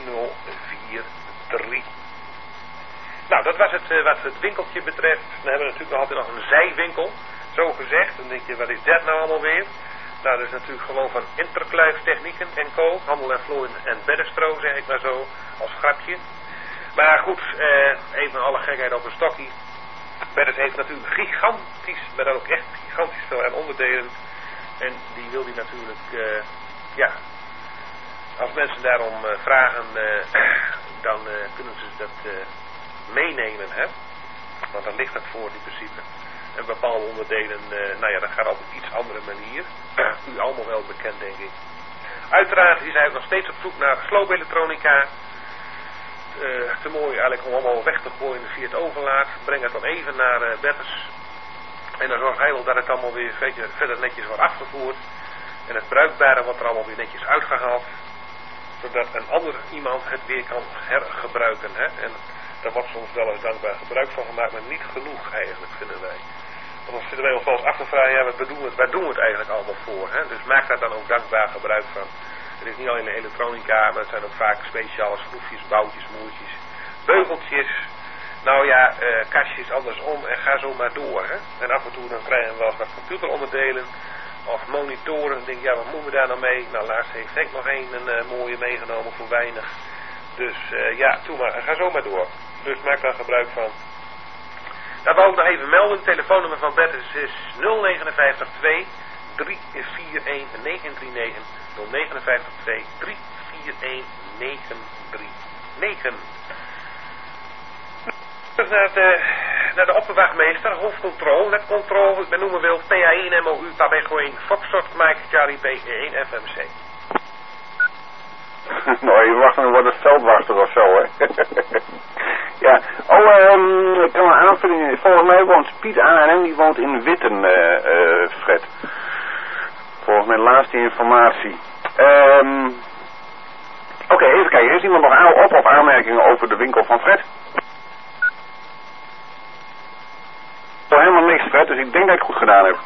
4043. Nou, dat was het wat het winkeltje betreft. Dan hebben we natuurlijk nog altijd nog een zijwinkel, zo gezegd. Dan denk je, wat is dat nou allemaal weer? Nou, dat is natuurlijk gewoon van Intercluif Technieken en Co. Handel en vlooien en beddenstro, zeg ik maar zo, als grapje. Maar goed, even alle gekheid op een stokje. Beddens heeft natuurlijk gigantisch, maar dan ook echt gigantisch veel aan onderdelen. En die wil die natuurlijk, ja, als mensen daarom vragen, dan kunnen ze dat meenemen, hè. Want dan ligt dat voor in principe. En bepaalde onderdelen, nou ja, dat gaat op een iets andere manier. U allemaal wel bekend, denk ik. Uiteraard is hij ook nog steeds op zoek naar sloofelektronica. Te mooi eigenlijk om allemaal weg te gooien via het overlaat. Breng het dan even naar Betters. En dan zorgt hij wel dat het allemaal weer verder netjes wordt afgevoerd. En het bruikbare wordt er allemaal weer netjes uitgehaald. Zodat een ander iemand het weer kan hergebruiken. Hè? En daar wordt soms wel eens dankbaar gebruik van gemaakt, maar niet genoeg eigenlijk, vinden wij. Want dan zitten wij ons wel eens af te vragen, ja, waar doen we het eigenlijk allemaal voor? Hè? Dus maak daar dan ook dankbaar gebruik van. Het is niet alleen de elektronica, maar het zijn ook vaak speciale schroefjes, boutjes, moertjes, beugeltjes. Nou ja, kastjes andersom en ga zo maar door. Hè? En af en toe dan krijgen we wel eens wat computeronderdelen. of monitoren. Ik denk, ja, wat moeten we daar nou mee? Nou, laatst heeft Henk nog een mooie meegenomen voor weinig. Dus ja, doe maar. Ga zo maar door. Dus maak daar gebruik van. Dat wou ik nog even melden. Het telefoonnummer van Bert is 059 2 341 939. 059 2 341 939. Naar de opperwachtmeester, hoofdcontrole, netcontrole, ik benoemen wil PA1 MOU, Tabeco 1, Foxtrot, Mike, Charlie, P1 FMC. Nou, je wacht, dan wordt het veldwachter of zo, hè. Ja, ik kan een aanvulling. Volgens mij woont Piet A&M, die woont in Witten, Fred. Volgens mijn laatste informatie. Oké, even kijken. Heeft iemand nog op of aanmerkingen over de winkel van Fred? Helemaal niks, Fred, dus ik denk dat ik het goed gedaan heb.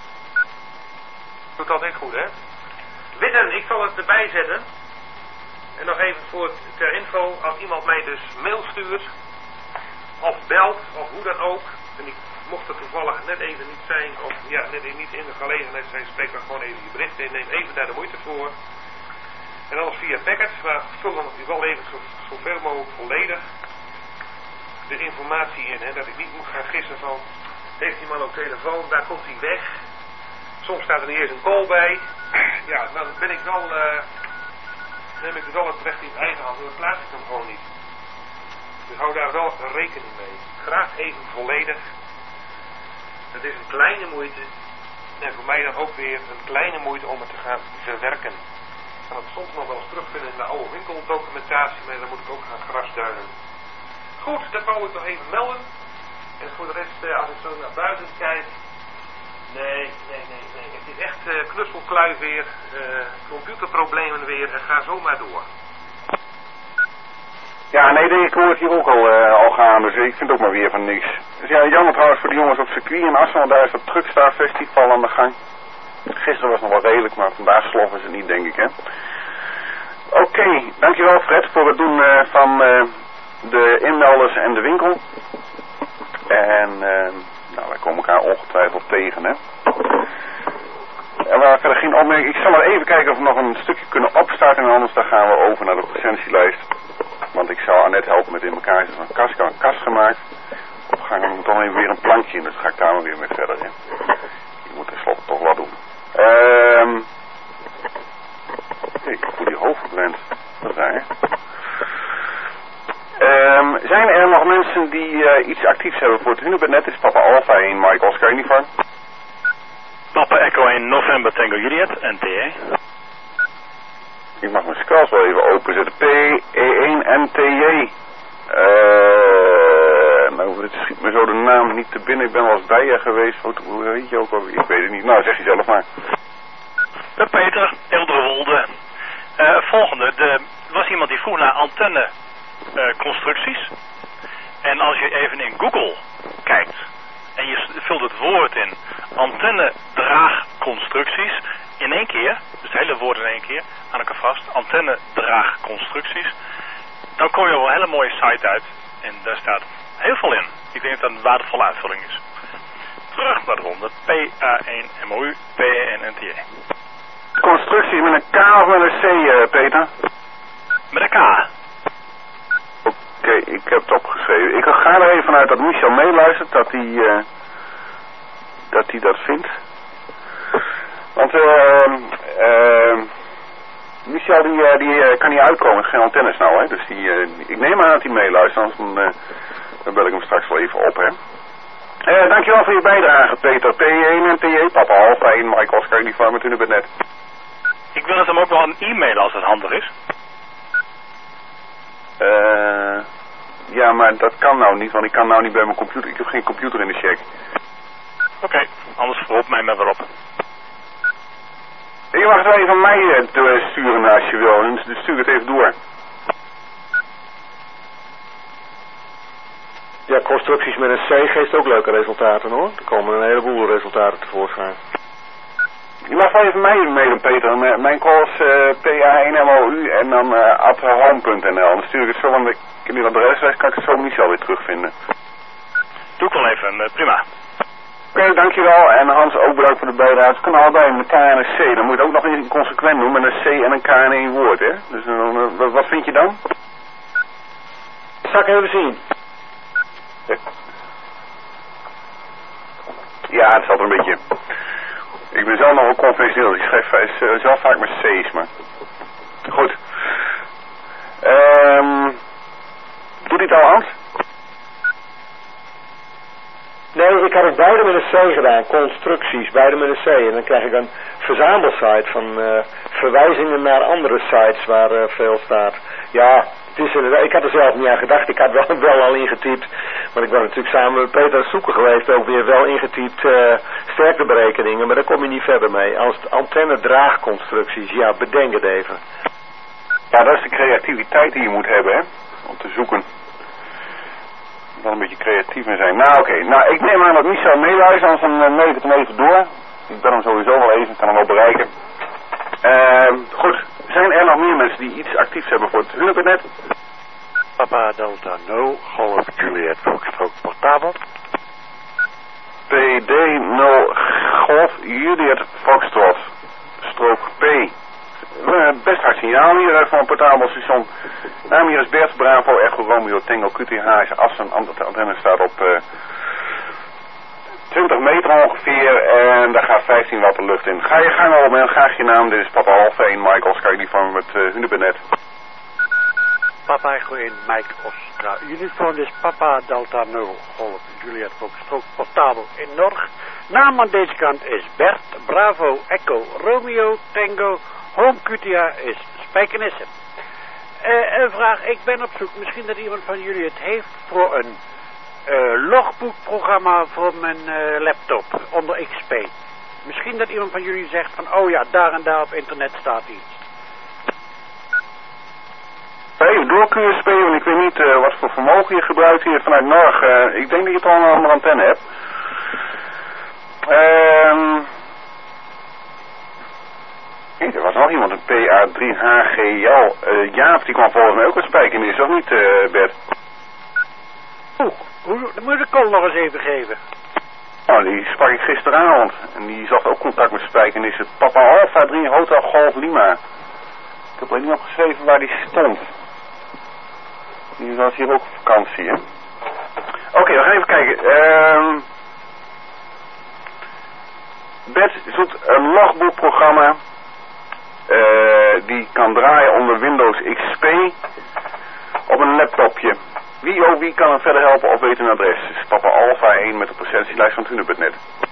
Doet altijd goed, hè? Witten, ik zal het erbij zetten. En nog even ter info, als iemand mij dus mail stuurt, of belt, of hoe dan ook, en ik mocht er toevallig net even niet zijn, of ja, net even niet in de gelegenheid zijn, spreek dan gewoon even je bericht in, neem even daar de moeite voor. En alles via packet, maar vul dan wel even zoveel mogelijk volledig de informatie in, hè, dat ik niet moet gaan gissen van, heeft die man ook telefoon, daar komt hij weg. Soms staat er niet eens een call bij. Ja, dan ben ik wel, neem ik wel het recht in eigen hand, dan plaats ik hem gewoon niet. Dus hou daar wel rekening mee. Graag even volledig. Het is een kleine moeite. En voor mij dan ook weer een kleine moeite om het te gaan verwerken. Ik kan het soms nog wel eens terugvinden in de oude winkeldocumentatie, maar dan moet ik ook gaan grasduinen. Goed, dat wou ik nog even melden. En voor de rest, als ik zo naar buiten kijk. Nee. Het is echt knusselklui weer. Computerproblemen weer. En ga zo maar door. Ja, nee, ik hoor het hier ook al gaan, dus ik vind ook maar weer van niks. Dus ja, jammer trouwens voor de jongens op circuit in Assen, want daar is het Truckstar Festival aan de gang. Gisteren was het nog wel redelijk, maar vandaag sloffen ze niet, denk ik, hè. Oké, dankjewel Fred voor het doen van de inmelders en de winkel. En nou, wij komen elkaar ongetwijfeld tegen, hè. Er waren verder geen opmerkingen. Ik zal maar even kijken of we nog een stukje kunnen opstarten en anders dan gaan we over naar de presentielijst. Want ik zou Annette helpen met in elkaar zetten van een kast gemaakt. Opgang, er moet dan even weer een plankje in, dus ga ik daar maar weer mee verder in. Je moet tenslotte toch wat doen. Ik voel die hoofdverblend. Dat is raar. Zijn er nog mensen die iets actiefs hebben voor het Hunebednet? Is Papa Alpha 1 Mike Oscar Uniform? Papa Echo 1 November Tango Juliet, NTE. Ik mag mijn scrolls wel even openzetten. P-E-1-N-T-J. Nou, dit schiet me zo de naam niet te binnen. Ik ben wel eens bij je geweest. Hoe weet je ook al? Ik weet het niet. Nou, zeg je zelf maar. Peter, Eldrewolde. Volgende. Er was iemand die vroeg naar antenne constructies. En als je even in Google kijkt en je vult het woord in antenne draagconstructies in één keer, dus het hele woord in één keer, aan elkaar vast, antenne draagconstructies, dan kom je op een hele mooie site uit en daar staat heel veel in. Ik denk dat dat een waardevolle uitvulling is. Terug naar de ronde. PA1 MOU PENNTE. Constructies met een K of met een C, Peter? Met een K. Oké, ik heb het opgeschreven. Ik ga er even vanuit dat Michel meeluistert, dat hij dat vindt. Want Michel die kan niet uitkomen, geen antennes nou, hè. Dus ik neem aan dat hij meeluistert, anders dan bel ik hem straks wel even op, hè. Dankjewel voor je bijdrage, Peter. P1 en TJ, Papa Alpha 1, Mike Oscar Uniform met Hunebednet. Ik wil het hem ook wel een e-mail als het handig is. Ja, maar dat kan nou niet, want ik kan nou niet bij mijn computer. Ik heb geen computer in de check. Oké, anders voorop mij maar weer op. Je mag het wel even aan mij sturen als je wil, dus stuur het even door. Ja, constructies met een C geeft ook leuke resultaten, hoor. Er komen een heleboel resultaten tevoorschijn. Je mag wel even mij mailen, Peter. Mijn call is PA1MOU en dan @home.nl. Dan stuur ik het zo, want ik in die adreslijst kan ik het zo niet zo weer terugvinden. Doe ik wel even, prima. Oké, dankjewel. En Hans, ook bedankt voor de bijdrage. Het kunnen allebei een K en een C. Dan moet je het ook nog eens consequent doen met een C en een K in één woord, hè? Dus wat vind je dan? Zal ik even zien? Ja, het zat er een beetje... Ik ben zelf nog wel conventioneel. Ik schrijf zelf vaak met C's, maar... Goed. Doet hij het al, Hans? Nee, ik had het beide met een C gedaan. Constructies, beide met een C. En dan krijg ik een verzamelsite van verwijzingen naar andere sites waar veel staat. Ja, het is inderdaad, ik had er zelf niet aan gedacht. Ik had wel al ingetypt. Want ik was natuurlijk samen met Peter aan het zoeken geweest. Ook weer wel ingetypt sterkteberekeningen. Maar daar kom je niet verder mee. Als antenne draagconstructies, ja, bedenk het even. Ja, dat is de creativiteit die je moet hebben, hè. Om te zoeken. Wel een beetje creatief in zijn. Nou, oké. Nou, ik neem aan dat Michel meeluistert, anders dan neem ik het hem even door. Ik ben hem sowieso wel even, kan hem wel bereiken. Goed. Zijn er nog meer mensen die iets actiefs hebben voor het Hunebednet? Papa Delta No, Golf Juliet Foxtrot Portabel. PD 0 Golf Juliet Foxtrot strook P. Best hard signaal hier van een portabel station. Naam hier is Bert Bravo Echo Romeo Tango QTH Assen. De antenne staat op 20 meter ongeveer en daar gaat 15 watt de lucht in. Ga je gang op en graag je naam. Dit is Papa Alpha 1 Mike Oscar die van met Hunebednet. Papa Echo 1 Mike Oscar. Uniform is Papa Delta 0 Golf Juliet Foxtrot Portabel in Norg. Naam aan deze kant is Bert Bravo Echo Romeo Tango Home QTA is Spijkenisse. Een vraag, ik ben op zoek, misschien dat iemand van jullie het heeft voor een logboekprogramma voor mijn laptop onder XP. Misschien dat iemand van jullie zegt van, oh ja, daar en daar op internet staat iets. Even door kun je spelen, want ik weet niet wat voor vermogen je gebruikt hier vanuit Norg. Ik denk dat je toch een andere antenne hebt. Er was nog iemand, een PA3HGL. Jaap, die kwam volgens mij ook een Spijkenis, of niet, Bert? Dan moet je de call nog eens even geven. Nou, die sprak ik gisteravond. En die zocht ook contact met Spijkenis. Papa Alpha 3 Hotel Golf Lima. Ik heb er niet opgeschreven waar die stond. Die was hier ook op vakantie, hè? Oké, we gaan even kijken. Bert zoekt een logboekprogramma. Die kan draaien onder Windows XP op een laptopje. Wie kan hem verder helpen of weet een adres? Het is Papa Alpha 1 met de presentielijst van het Hunebednet.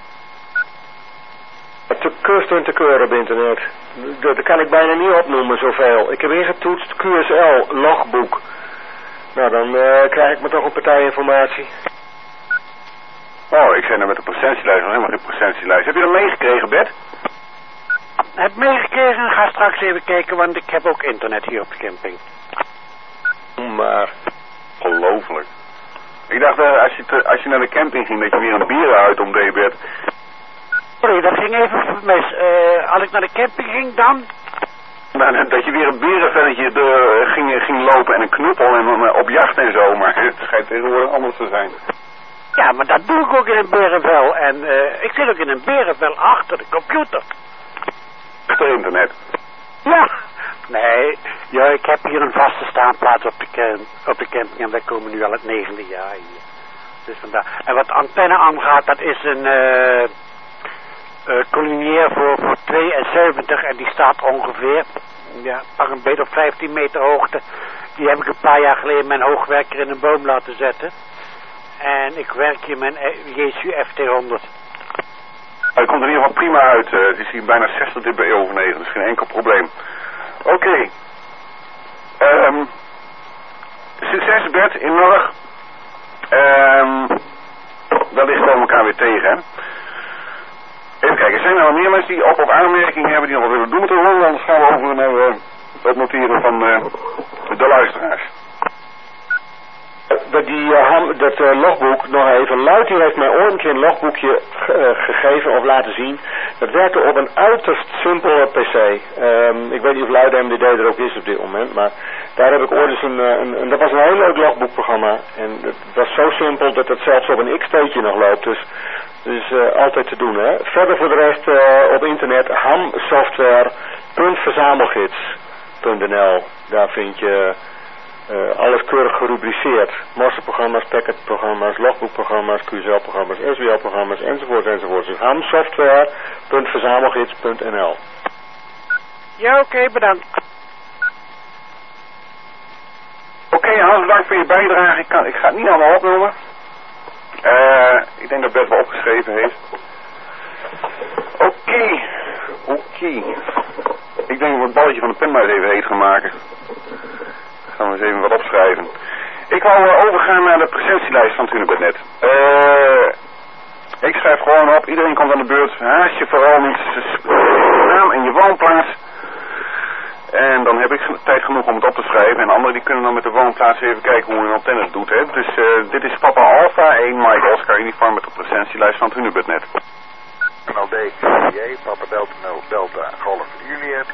Te kust en te keur op internet. Dat kan ik bijna niet opnoemen zoveel. Ik heb ingetoetst QSL logboek. Nou, dan krijg ik me toch een partij informatie. Oh, ik zei nou met de presentielijst, nog helemaal geen presentielijst. Heb je dat meegekregen, Bert? Heb meegekregen en ga straks even kijken, want ik heb ook internet hier op de camping. Maar, ongelooflijk. Ik dacht, als je naar de camping ging, dat je weer een bier omdeed, Bert. Sorry, dat ging even mis. Als ik naar de camping ging, dan? Nou, dat je weer een berenvelletje ging lopen en een knuppel en op jacht en zo, maar het schijnt tegenwoordig anders te zijn. Ja, maar dat doe ik ook in een berenvel en ik zit ook in een berenvel achter de computer. Achter internet? Ja. Nee, ja, ik heb hier een vaste staanplaats op de camping en wij komen nu al het 9e jaar hier. Dus vandaar. En wat de antenne aangaat, dat is een collineer voor 72 en die staat ongeveer, ja, pak een beetje op 15 meter hoogte. Die heb ik een paar jaar geleden mijn hoogwerker in een boom laten zetten. En ik werk hier mijn JSU FT100. Hij komt er in ieder geval prima uit. Het is hier bijna 60 dB over 9, dus geen enkel probleem. Oké. Succes Bert in Norg. Wellicht komen we elkaar weer tegen, hè. Even kijken, zijn er nog meer mensen die op aanmerkingen hebben die nog wat willen doen met de ronde? Anders gaan we over naar het noteren van de luisteraars. Dat logboek, nog even, Luiting heeft mij ooit een keer een logboekje gegeven of laten zien. Dat werkte op een uiterst simpele pc. Ik weet niet of Luidem DD er ook is op dit moment, maar daar heb ik ooit eens dat was een heel leuk logboekprogramma. En het was zo simpel dat het zelfs op een XT-tje nog loopt. Dus Dus altijd te doen, hè. Verder voor de rest op internet hamsoftware.verzamelgids.nl. Daar vind je alles keurig gerubriceerd. Masterprogramma's, packetprogramma's, logboekprogramma's, QSL-programma's, SWL-programma's, enzovoort, enzovoort. Dus hamsoftware.verzamelgids.nl. Ja, oké, bedankt. Oké, Hans, bedankt voor je bijdrage. Ik ga het niet allemaal opnoemen. Ik denk dat Bert wel opgeschreven heeft. Oké. Ik denk dat we het balletje van de pen maar eens even heet gaan maken. Gaan we eens even wat opschrijven. Ik wou overgaan naar de presentielijst van het Hunebednet. Ik schrijf gewoon op. Iedereen komt aan de beurt. Haast je vooral niet. Naam en je woonplaats. En dan heb ik tijd genoeg om het op te schrijven. En anderen die kunnen dan met de woonplaats even kijken hoe een antenne het doet. Hè. Dus dit is Papa Alpha 1 Mike Oscar uniform met de presentielijst van het Hunebednet. Kanaal D, J, Papa Delta 0, Delta, Golf, Juliet.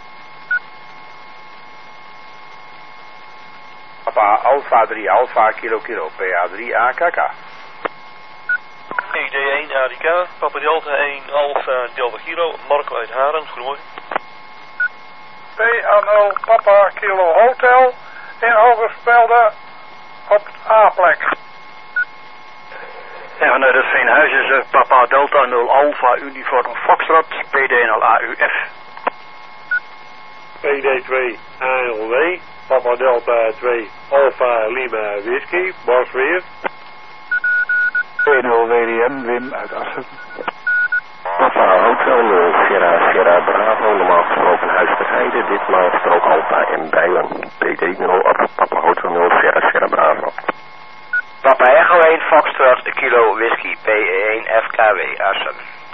Papa Alpha 3, Alpha, Kilo, Kilo, PA 3, AKK. ED1, ADK, Papa Delta 1, Alpha, Delta Kilo, Marco uit Haren, goedemorgen. PA0 Papa Kilo Hotel in Hogerspelde op A-plek. En vanuit het Veenhuizen Papa Delta 0 Alpha Uniform Foxtrot PD0 AUF. PD2 ALW Papa Delta 2 Alpha Lima Whisky Bosweer. P0 WDM Wim uit Assen. Papa Hotel 0 Sierra Bravo, normaal gesproken Huis ter Heide, ditmaal strook Alpha en Bijlen. PD 0 op Papa Hotel 0 Sierra Bravo. Papa Echo 1 Foxtrot Kilo Whisky PE1 FKW Assen.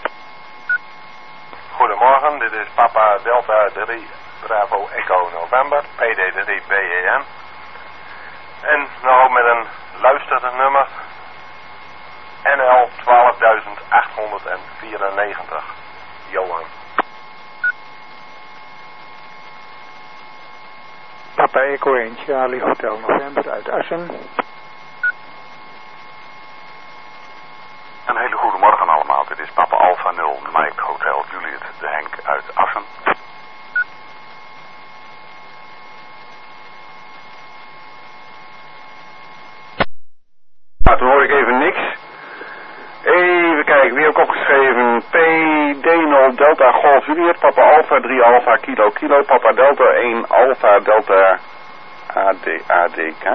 Goedemorgen, dit is Papa Delta 3 Bravo Echo November, PD 3 BEM. En nou met een luisternummer NL 12894. Johan. Papa Echo 1 Charlie Hotel November uit Assen. Een hele goede morgen allemaal. Dit is Papa Alpha 0 Mike Hotel Juliet de Henk uit Assen. Nou, toen hoorde ik even niks. Even kijken, wie heb ik opgeschreven? PD0 Delta Golf Juliet, Papa Alpha 3 Alpha Kilo Kilo, Papa Delta 1 Alpha Delta ADK?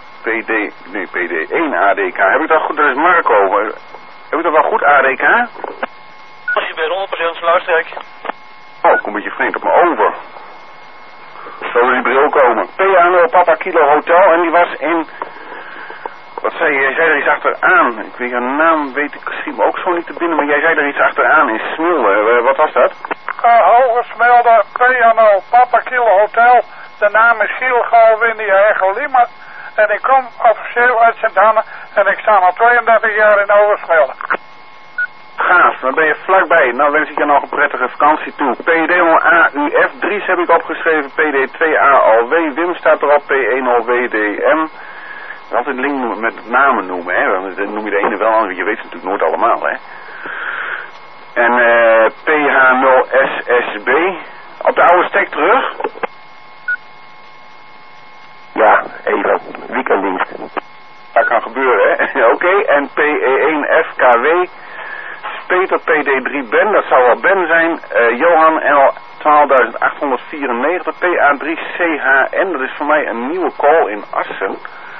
PD1 ADK. Heb ik dat goed? Dat is Marco. Heb ik dat wel goed, ADK? Als je bij 100% luister ik. Oh, ik kom een beetje vreemd op me over. Zo die bril komen. PA0 Papa Kilo Hotel en die was in... Wat zei je? Jij zei er iets achteraan. Ik weet je naam, weet ik misschien ook zo niet te binnen, maar jij zei er iets achteraan in Smilde. Wat was dat? Hogesmelde PA0 Papa Kilo Hotel. De naam is Giel Galwinnie Echo Lima. En ik kom officieel uit Sint-Anne en ik sta al 32 jaar in Hogesmelde. Gaaf, dan ben je vlakbij. Nou wens ik je nog een prettige vakantie toe. PD1 AUF, Dries heb ik opgeschreven, PD2 ALW, Wim staat erop, P10 WDM. Altijd link met namen noemen, hè. Dan noem je de ene wel aan, want je weet het natuurlijk nooit allemaal, hè. En PH0SSB. Op de oude stek terug? Ja, even. Weekenddienst. Dat kan gebeuren, hè. Oké, en PE1 FKW. Peter PD3 Ben, dat zou wel Ben zijn. Johan L 12.894. PA3 CHN, dat is voor mij een nieuwe call in Assen.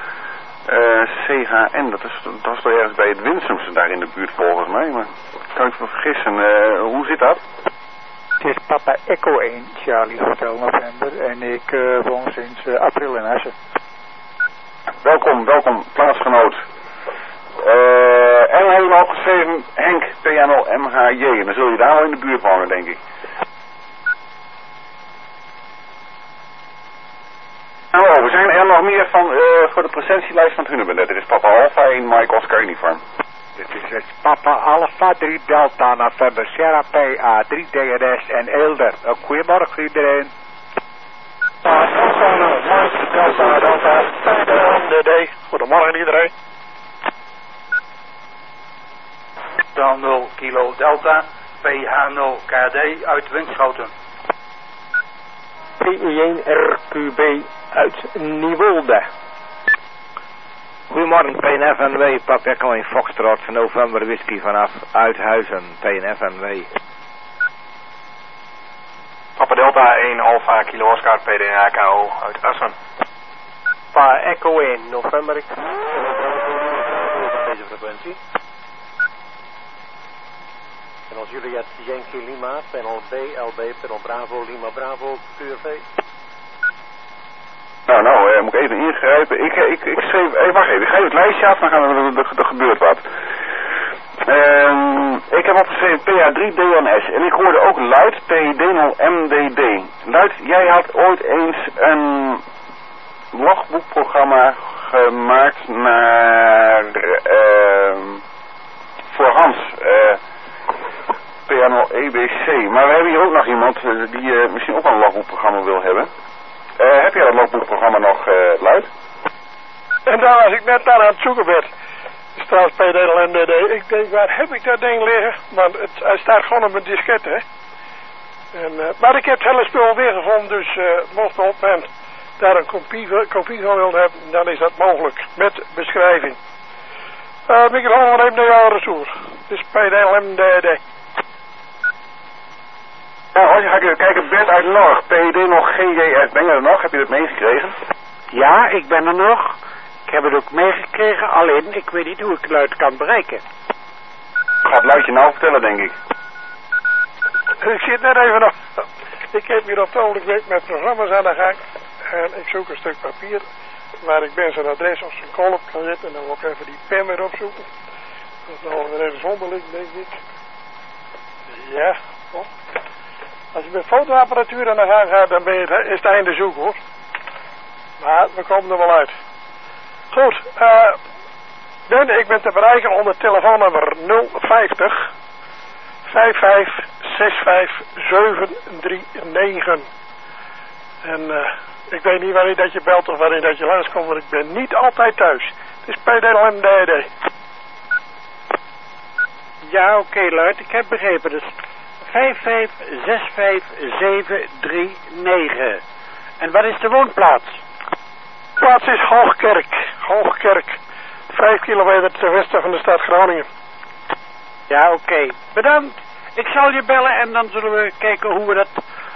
CHN, dat was toch ergens bij het Winsumse daar in de buurt volgens mij, maar kan ik me vergissen. Hoe zit dat? Het is Papa Echo 1 Charlie Hotel November en ik woon sinds april in Assen. Welkom, plaatsgenoot. En we hebben opgeschreven Henk PNL MHJ, en dan zul je daar wel in de buurt wonen, denk ik. Nou, zijn er nog meer van voor de presentielijst van het Hunebednet? Dit is Papa Alpha 1 Mike Oscar uniform. Dit is het Papa Alpha 3 Delta November Sierra PA 3 DRS en Eelder. Goedemorgen iedereen. Goedemorgen iedereen. Dan 0 kilo Delta, PH0 KD uit Winschoten. PE1 RQB uit Nieuwolde. Goedemorgen, PNFNW, Papa Echo in Foxtrot, November Whisky vanaf Uithuizen, PNFNW. Papa Delta 1 Alpha Kilo Oscar PDAKO uit Assen. Papa Echo 1 November X. Deze frequentie. En als jullie het Yankee Lima, panel B, LB, panel Bravo, Lima Bravo, QRV. Nou, moet ik even ingrijpen. Ik schreef, wacht even, ik ga even het lijstje af, dan gaan we, er gebeurt wat. Ik heb opgeschreven PA3DNS en ik hoorde ook Luid PD0MDD. Luid, jij had ooit eens een logboekprogramma gemaakt naar, voor Hans, PA0EBC. Maar we hebben hier ook nog iemand die misschien ook wel een logboekprogramma wil hebben. Heb jij dat logboekprogramma nog, Luid? En daar was ik net aan het zoeken werd. Straks PDLMDD. Ik denk, waar heb ik dat ding liggen? Want hij staat gewoon op mijn disket, hè. En, maar ik heb het hele spul weer gevonden, dus mocht op en daar een kopie van wil hebben, dan is dat mogelijk. Met beschrijving. Microfoon neemt naar jouw retour. Dus PDLMDD. Nou, als je gaat even kijken, Bert uit Norg, PED nog GJS, ben je er nog? Heb je dat meegekregen? Ja, ik ben er nog. Ik heb het ook meegekregen, alleen ik weet niet hoe ik Luid kan bereiken. Ik ga het Luidje nou vertellen, denk ik. Ik zit net even nog. Ik heb hier op het ogenblik met programma's aan de gang. En ik zoek een stuk papier. Maar ik ben zijn adres op zijn kolp kan zetten. En dan wil ik even die pen weer opzoeken. Dat is nog weer ergens onder ligt, denk ik. Ja, oh. Als je met fotoapparatuur aan de gang gaat, dan is het einde zoek, hoor. Maar we komen er wel uit. Goed, ik ben te bereiken onder telefoonnummer 050 55 65 739. En ik weet niet wanneer dat je belt of wanneer dat je langskomt, want ik ben niet altijd thuis. Het is PDLMDD. Ja, oké, Luid, ik heb begrepen. Dus 55 65 739. En wat is de woonplaats? De plaats is Hoogkerk. 5 kilometer ten westen van de stad Groningen. Ja, oké. Bedankt. Ik zal je bellen en dan zullen we kijken hoe we dat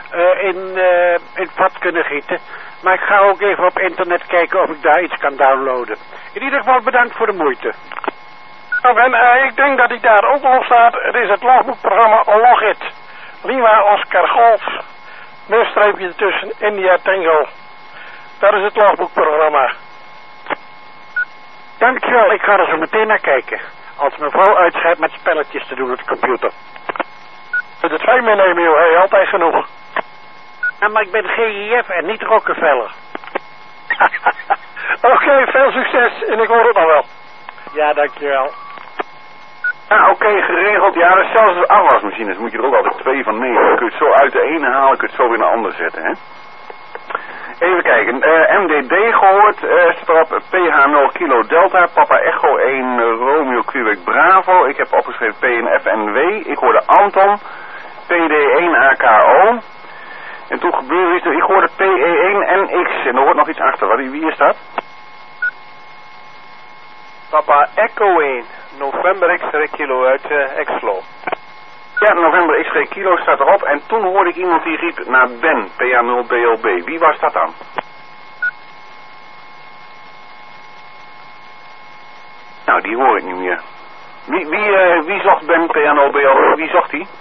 in vat kunnen gieten. Maar ik ga ook even op internet kijken of ik daar iets kan downloaden. In ieder geval bedankt voor de moeite. En ik denk dat hij daar ook nog staat. Het is het logboekprogramma Logit. Lima Oscar Golf. Met een streepje ertussen India Tango. Dat is het logboekprogramma. Dankjewel, ik ga er zo meteen naar kijken. Als mevrouw uitschrijft met spelletjes te doen op de computer. Met het 2 meenemen, joh, hey, altijd genoeg. Ja, maar ik ben GIF en niet Rockefeller. Oké, veel succes en ik hoor het nog wel. Ja, dankjewel. Ja, oké, geregeld. Ja, dat is zelfs de afwasmachines. Moet je er ook altijd 2 van nemen. Dan kun je het zo uit de ene halen, kun je het zo weer naar de andere zetten, hè. Even kijken, MDD gehoord, staat erop PH0 Kilo Delta, Papa Echo 1 Romeo Quebec Bravo. Ik heb opgeschreven PNFNW, ik hoorde Anton, PD1 AKO. En toen gebeurde iets, ik hoorde PE1NX en er hoort nog iets achter. Wie is dat? Papa Echo 1 November X-ray Kilo uit Exflo. Ja, November X-ray Kilo staat erop en toen hoorde ik iemand die riep naar Ben, PA0BLB. Wie was dat dan? Nou, die hoor ik niet meer. Wie zocht Ben, PA0BLB? Wie zocht die?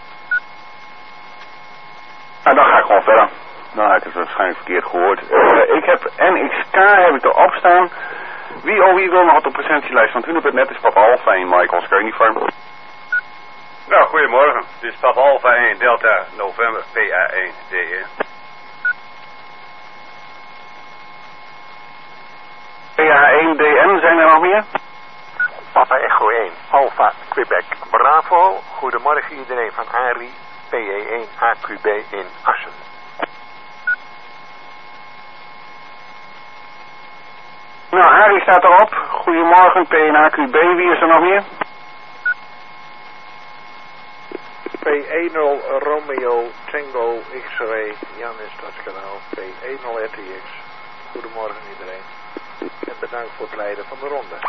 Nou, dan ga ik gewoon verder. Dan heb ik het waarschijnlijk verkeerd gehoord. Ik heb NXK heb ik erop staan. Wie wil nog op de presentielijst? Want Hunebed is Papa Alpha 1, Michael Oscar Uniform. Nou, goedemorgen. Dit is Papa Alpha 1 Delta November PA1 DE. PA1 DM, zijn er nog meer? Papa Echo 1 Alpha Quebec Bravo. Goedemorgen iedereen van Ari PE1 AQB in Assen. Nou, Harry staat erop. Goedemorgen, PNAQB. Wie is er nog meer? P10 Romeo Tango X-ray Jan in Stadskanaal P10 RTX. Goedemorgen iedereen. En bedankt voor het leiden van de ronde.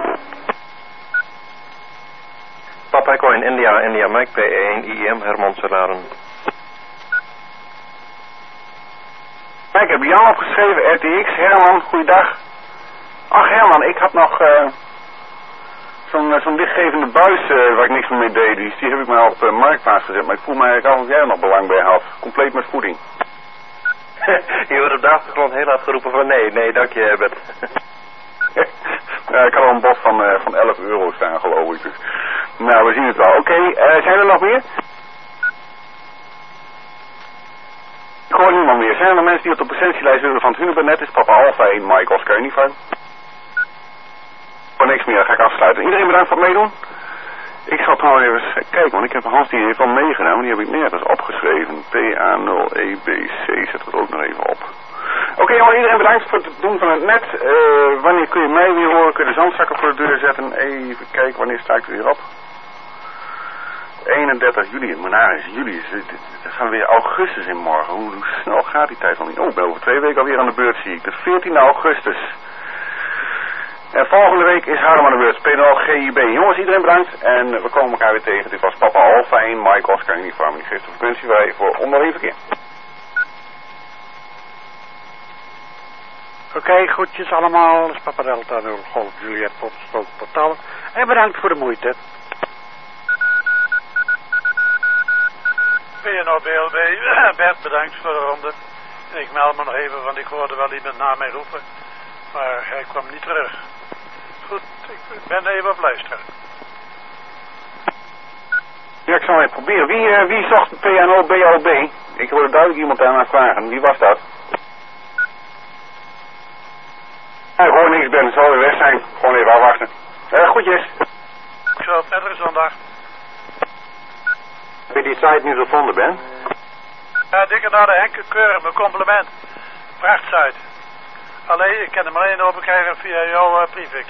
Papa Echo in India Mike P1 IM Herman Salaren. Ik heb Jan opgeschreven, RTX, Herman, goeiedag. Ach Herman, ik had nog zo'n lichtgevende buis waar ik niks meer mee deed. Die heb ik maar op Marktplaats gezet, maar ik voel me eigenlijk af of jij er nog belang bij had. Compleet met voeding. Je wordt op de achtergrond heel hard geroepen van nee, dank je Herbert. Ja, ik had al een bod van 11 euro staan geloof ik. Dus. Nou, we zien het wel. Oké, zijn er nog meer? Ik hoor niemand meer. Zijn er nog mensen die op de presentielijst willen van het Hunebed? Is Papa Alpha 1 Mike Oscar Uniform? Oh, niks meer, dan ga ik afsluiten. Iedereen bedankt voor het meedoen. Ik zal trouwens even kijken, want ik heb Hans die heeft al meegedaan, maar die heb ik nergens opgeschreven. PA0EBC, zet het ook nog even op. Oké, jongen, iedereen bedankt voor het doen van het net. Wanneer kun je mij weer horen? Kun je de zandzakken voor de deur zetten? Even kijken, wanneer sta ik er weer op? 31 juli, maar nou is juli, dan gaan we weer augustus in morgen. Hoe snel gaat die tijd al niet? Oh, ik ben over 2 weken alweer aan de beurt, zie ik. De 14 augustus. En volgende week is Harm aan de beurt. PNL GIB. Jongens, iedereen bedankt. En we komen elkaar weer tegen. Dit was Papa Alpha 1, Mike Oscar Uniform. Die geeft de frequentie bij voor onderling verkeer. Oké, groetjes allemaal. Dat is Papa Delta 0 Golf Juliet Foxtrot Portal. En bedankt voor de moeite. PNO BLB, Bert bedankt voor de ronde. Ik meld me nog even, want ik hoorde wel iemand na mij roepen. Maar hij kwam niet terug. Goed, ik ben even op luisteren. Ja, ik zal even proberen. Wie zocht PNO BLB? Ik hoorde duidelijk iemand aan mij vragen. Wie was dat? Ik hoor niks, Ben. Het zal weer weg zijn. Gewoon even afwachten. Goedjes. Ik zal verder zondag. Heb je die site nu gevonden, Ben? Ja, dikke naar de Henke Keur, mijn compliment. Prachtsite. Alleen, ik kan hem alleen open krijgen via jouw prefix.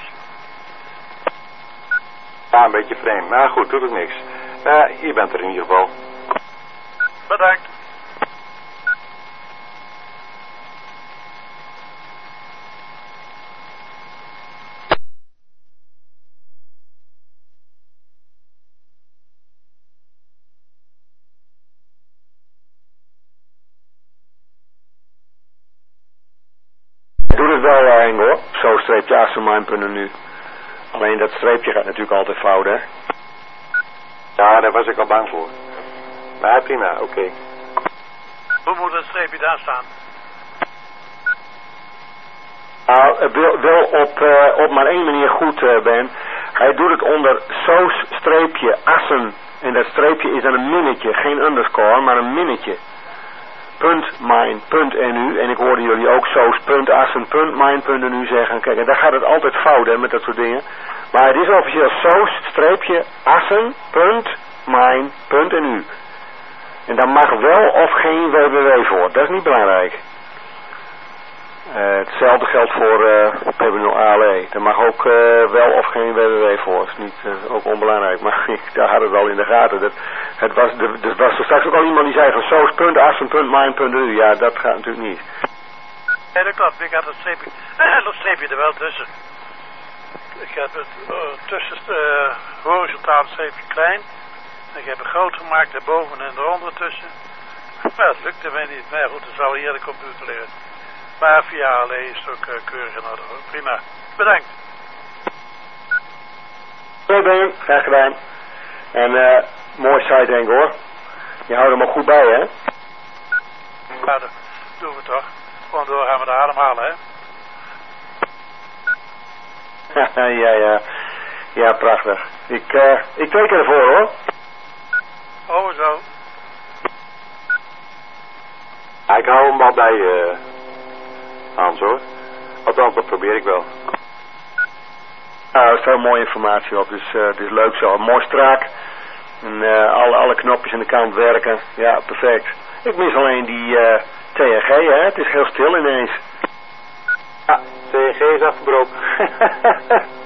Ja, een beetje vreemd. Maar goed, doet het niks. Je bent er in ieder geval. Bedankt. Doe het wel, hoor. Zo streepje assen.nu. Alleen dat streepje gaat natuurlijk altijd fout, hè? Ja, daar was ik al bang voor. Maar prima, oké. Hoe moet het streepje daar staan? Nou, wel op maar één manier goed, Ben. Hij doet het onder soos-assen. En dat streepje is dan een minnetje. Geen underscore, maar een minnetje. .mine.nu. En ik hoorde jullie ook soos.assen.mine.nu zeggen. Kijk, en daar gaat het altijd fout, hè, met dat soort dingen. Maar het is officieel soos-assen.mine.nu. En daar mag wel of geen www voor. Dat is niet belangrijk. Hetzelfde geldt voor PB0ALE. Daar mag ook wel of geen www voor. Dat is niet ook onbelangrijk. Maar daar had het wel in de gaten. Er was er straks ook al iemand die zei van soos.assen.mine.nu. Ja, dat gaat natuurlijk niet. Nee, dat klopt. Ik had dat streepje er wel tussen. Ik heb het tussenste horizontale streepje klein. Ik heb het groot gemaakt erboven en eronder tussen. Maar het lukte mij niet. Maar goed, dat zou hier de computer liggen. Maar via ALE is het ook keurig in orde. Prima. Bedankt. Goed, Ben. Graag gedaan. En mooi site, denk ik, hoor. Je houdt hem ook goed bij, hè? Ja, dat doen we toch. Gewoon doorgaan met de ademhalen, hè? Ja. Ja, prachtig. Ik teken ervoor, hoor. Oh, zo. Ja, ik hou hem wel bij Hans, hoor. Althans, dat probeer ik wel. Nou, er staat mooie informatie op, dus het is leuk zo. Mooi strak. En alle knopjes aan de kant werken. Ja, perfect. Ik mis alleen die TNG, hè. Het is heel stil ineens. Ja, TNG is afgebroken.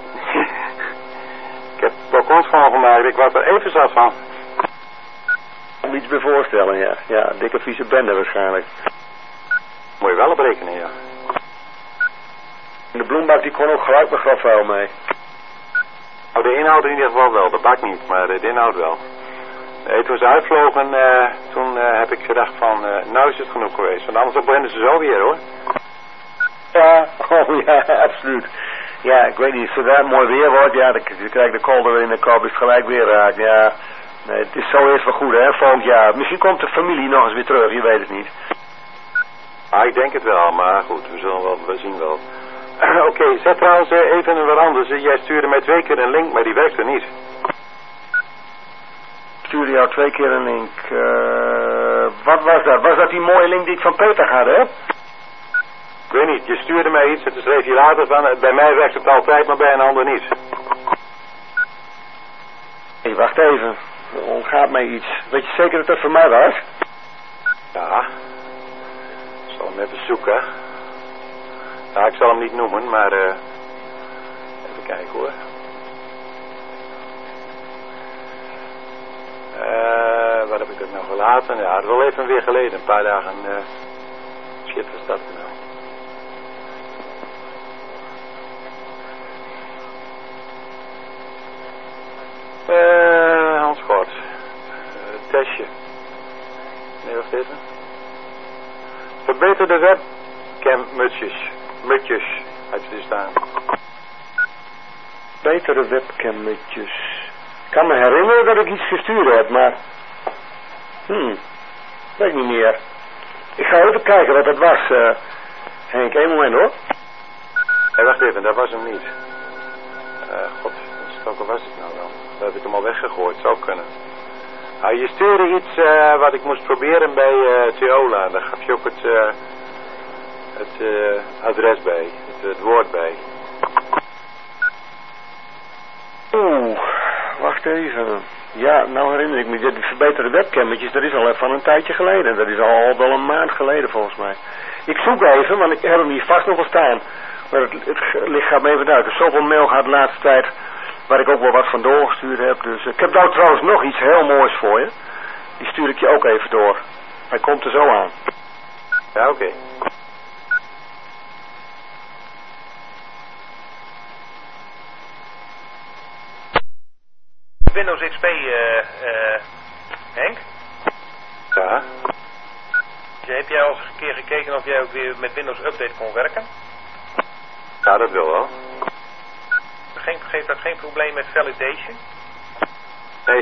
Ik heb balkons van gemaakt. Ik was er even zat van. Om iets bij voorstellen, ja. Ja, dikke vieze bende waarschijnlijk. Moet je wel op rekenen, ja. De bloembak die kon ook gelijk met grafvuil mee. Nou, de inhoud in ieder geval wel. De bak niet, maar de inhoud wel. Toen ze uitvlogen, toen heb ik gedacht van, nou is het genoeg geweest. Want anders beginnen ze zo weer, hoor. Ja, oh ja, absoluut. Ja, ik weet niet, zodra het mooi weer wordt, ja, dan krijg je de kolder in de kop, is het gelijk weer raakt. Ja, nee, het is zo eerst wel goed, hè, volgend jaar. Misschien komt de familie nog eens weer terug, je weet het niet. Ah, ik denk het wel, maar goed, we zien wel. Oké, zet trouwens even wat anders. Jij stuurde mij 2 keer een link, maar die werkte niet. Ik stuurde jou 2 keer een link. Wat was dat? Was dat die mooie link die ik van Peter had, hè? Ik weet niet, je stuurde mij iets en toen schreef je later van, bij mij werkt het altijd, maar bij een ander niet. Hé, wacht even. Er ontgaat mij iets. Weet je zeker dat dat voor mij was? Ja. Ik zal hem even zoeken. Nou, ik zal hem niet noemen, maar even kijken hoor. Wat heb ik er nou gelaten? Ja, het is wel even weer geleden, een paar dagen. Shit, wat staat er nou? Hans Gort. Testje. Nee, wacht even. Verbeter de webcam mutjes uit te staan. Betere webcam mutjes. Ik kan me herinneren dat ik iets gestuurd heb, maar... weet ik niet meer. Ik ga even kijken wat dat was, Henk. 1 moment hoor. Hey, wacht even, dat was hem niet. God, welke was het nou dan? Dat heb ik hem al weggegooid, zou kunnen. Nou, je stuurde iets wat ik moest proberen bij Theola. Daar gaf je ook het adres bij, het woord bij. Wacht even. Ja, nou herinner ik me, die verbeterde webcammetjes, dat is al van een tijdje geleden. Dat is al wel een maand geleden volgens mij. Ik zoek even, want ik heb hem hier vast nog wel staan. Maar het licht gaat me even uit. Er is zoveel mail gehad de laatste tijd, waar ik ook wel wat van doorgestuurd heb. Dus ik heb nou trouwens nog iets heel moois voor je. Die stuur ik je ook even door. Hij komt er zo aan. Ja, oké. Windows XP, Henk? Ja. Heb jij al eens een keer gekeken of jij ook weer met Windows Update kon werken? Ja, dat wil wel. Geeft dat geen probleem met validation? Nee.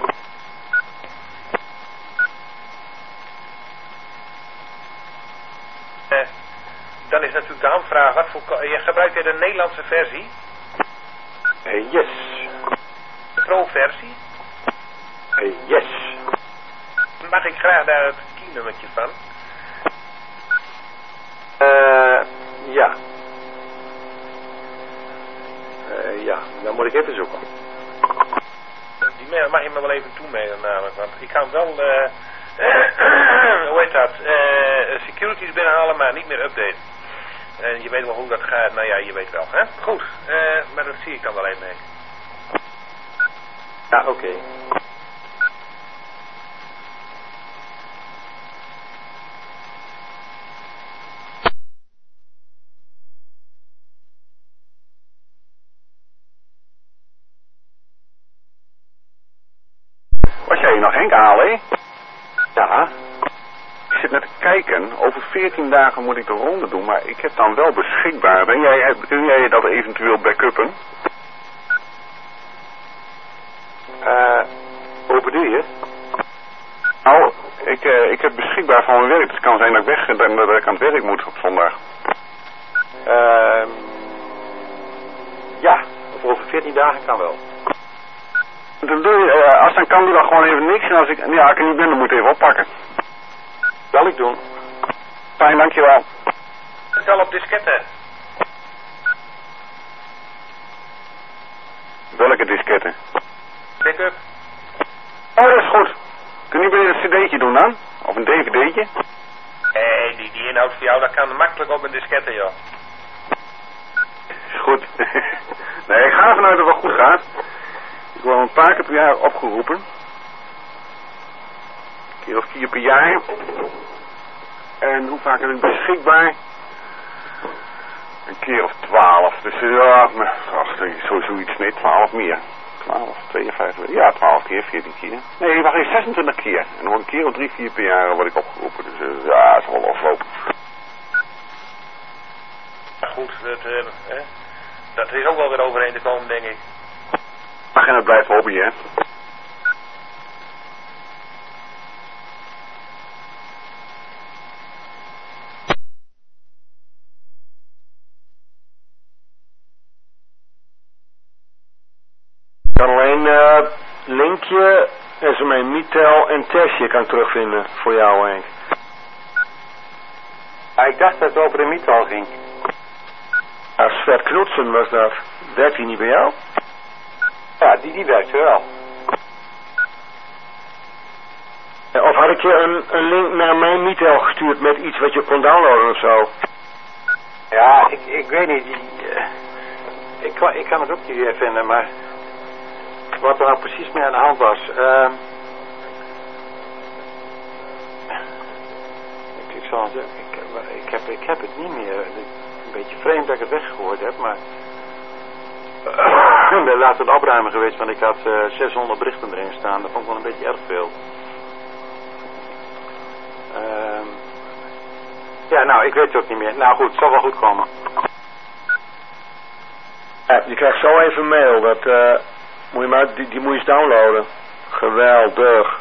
Dan is natuurlijk de handvraag, gebruikt jij de Nederlandse versie? Yes. Pro-versie? Yes. Mag ik graag daar het keynummertje van? Ja. Ja, dan moet ik even zoeken. Die mail mag je me wel even toemailen namelijk, want ik kan wel, hoe heet dat, securities binnenhalen, maar niet meer updaten. En je weet wel hoe dat gaat, nou ja, je weet wel, hè? Goed, maar dat zie ik dan wel even mee. Ja, oké. Was jij nog Henk halen? Ja. Ik zit net te kijken. Over 14 dagen moet ik de ronde doen, maar ik heb dan wel beschikbaar. Kun jij dat eventueel backuppen? Hoe bedoel je? Nou, ik heb beschikbaar van mijn werk. Dus het kan zijn dat ik dat ik aan het werk moet op zondag. Ja, over 14 dagen kan wel. Dan doe je, als dan kan, doe dan gewoon even niks. En als ik er niet ben, dan moet ik even oppakken. Zal ik doen. Fijn, dankjewel. Het is al op disketten. Welke disketten? Backup. Oh, dat is goed. Kun je bij een cd'tje doen dan? Of een dvd'tje? Nee, die inhoud voor jou, dat kan makkelijk op een diskette, joh. Is goed. Nee, ik ga ervan uit dat het wel goed gaat. Ik word een paar keer per jaar opgeroepen. keer of 4 per jaar. En hoe vaak heb ik beschikbaar? Een keer of 12. Dus ja, sowieso iets, nee, 12 meer. 12, 52, ja, 12 keer, 14 keer. Nee, wacht even, 26 keer. En nog een keer of 3, 4 per jaar word ik opgeroepen. Dus ja, het is wel aflopen. Goed, dat is ook wel weer overeen te komen, denk ik. Ach, en het blijft hobby, hè. Ik kan alleen linkje, SME Mitel en Tessje kan terugvinden voor jou, Henk. Ja, ik dacht dat het over de Mitel ging. Ja, Svet Knudsen was dat. Werkt hij niet bij jou? Ja, die werkt wel. Of had ik je een link naar mijn Mitel gestuurd met iets wat je kon downloaden of zo? Ja, ik weet niet. Ik kan het ook niet weer vinden, maar wat er nou precies mee aan de hand was. Ik zal het zeggen, ik heb het niet meer. Een beetje vreemd dat ik het weggegooid heb, maar ik ben laatst aan het opruimen geweest, want ik had 600 berichten erin staan. Dat vond ik wel een beetje erg veel. Ja, nou, ik weet het ook niet meer. Nou goed, het zal wel goed komen. Ja, je krijgt zo even een mail. Dat, moet je maar, die moet je eens downloaden. Geweldig.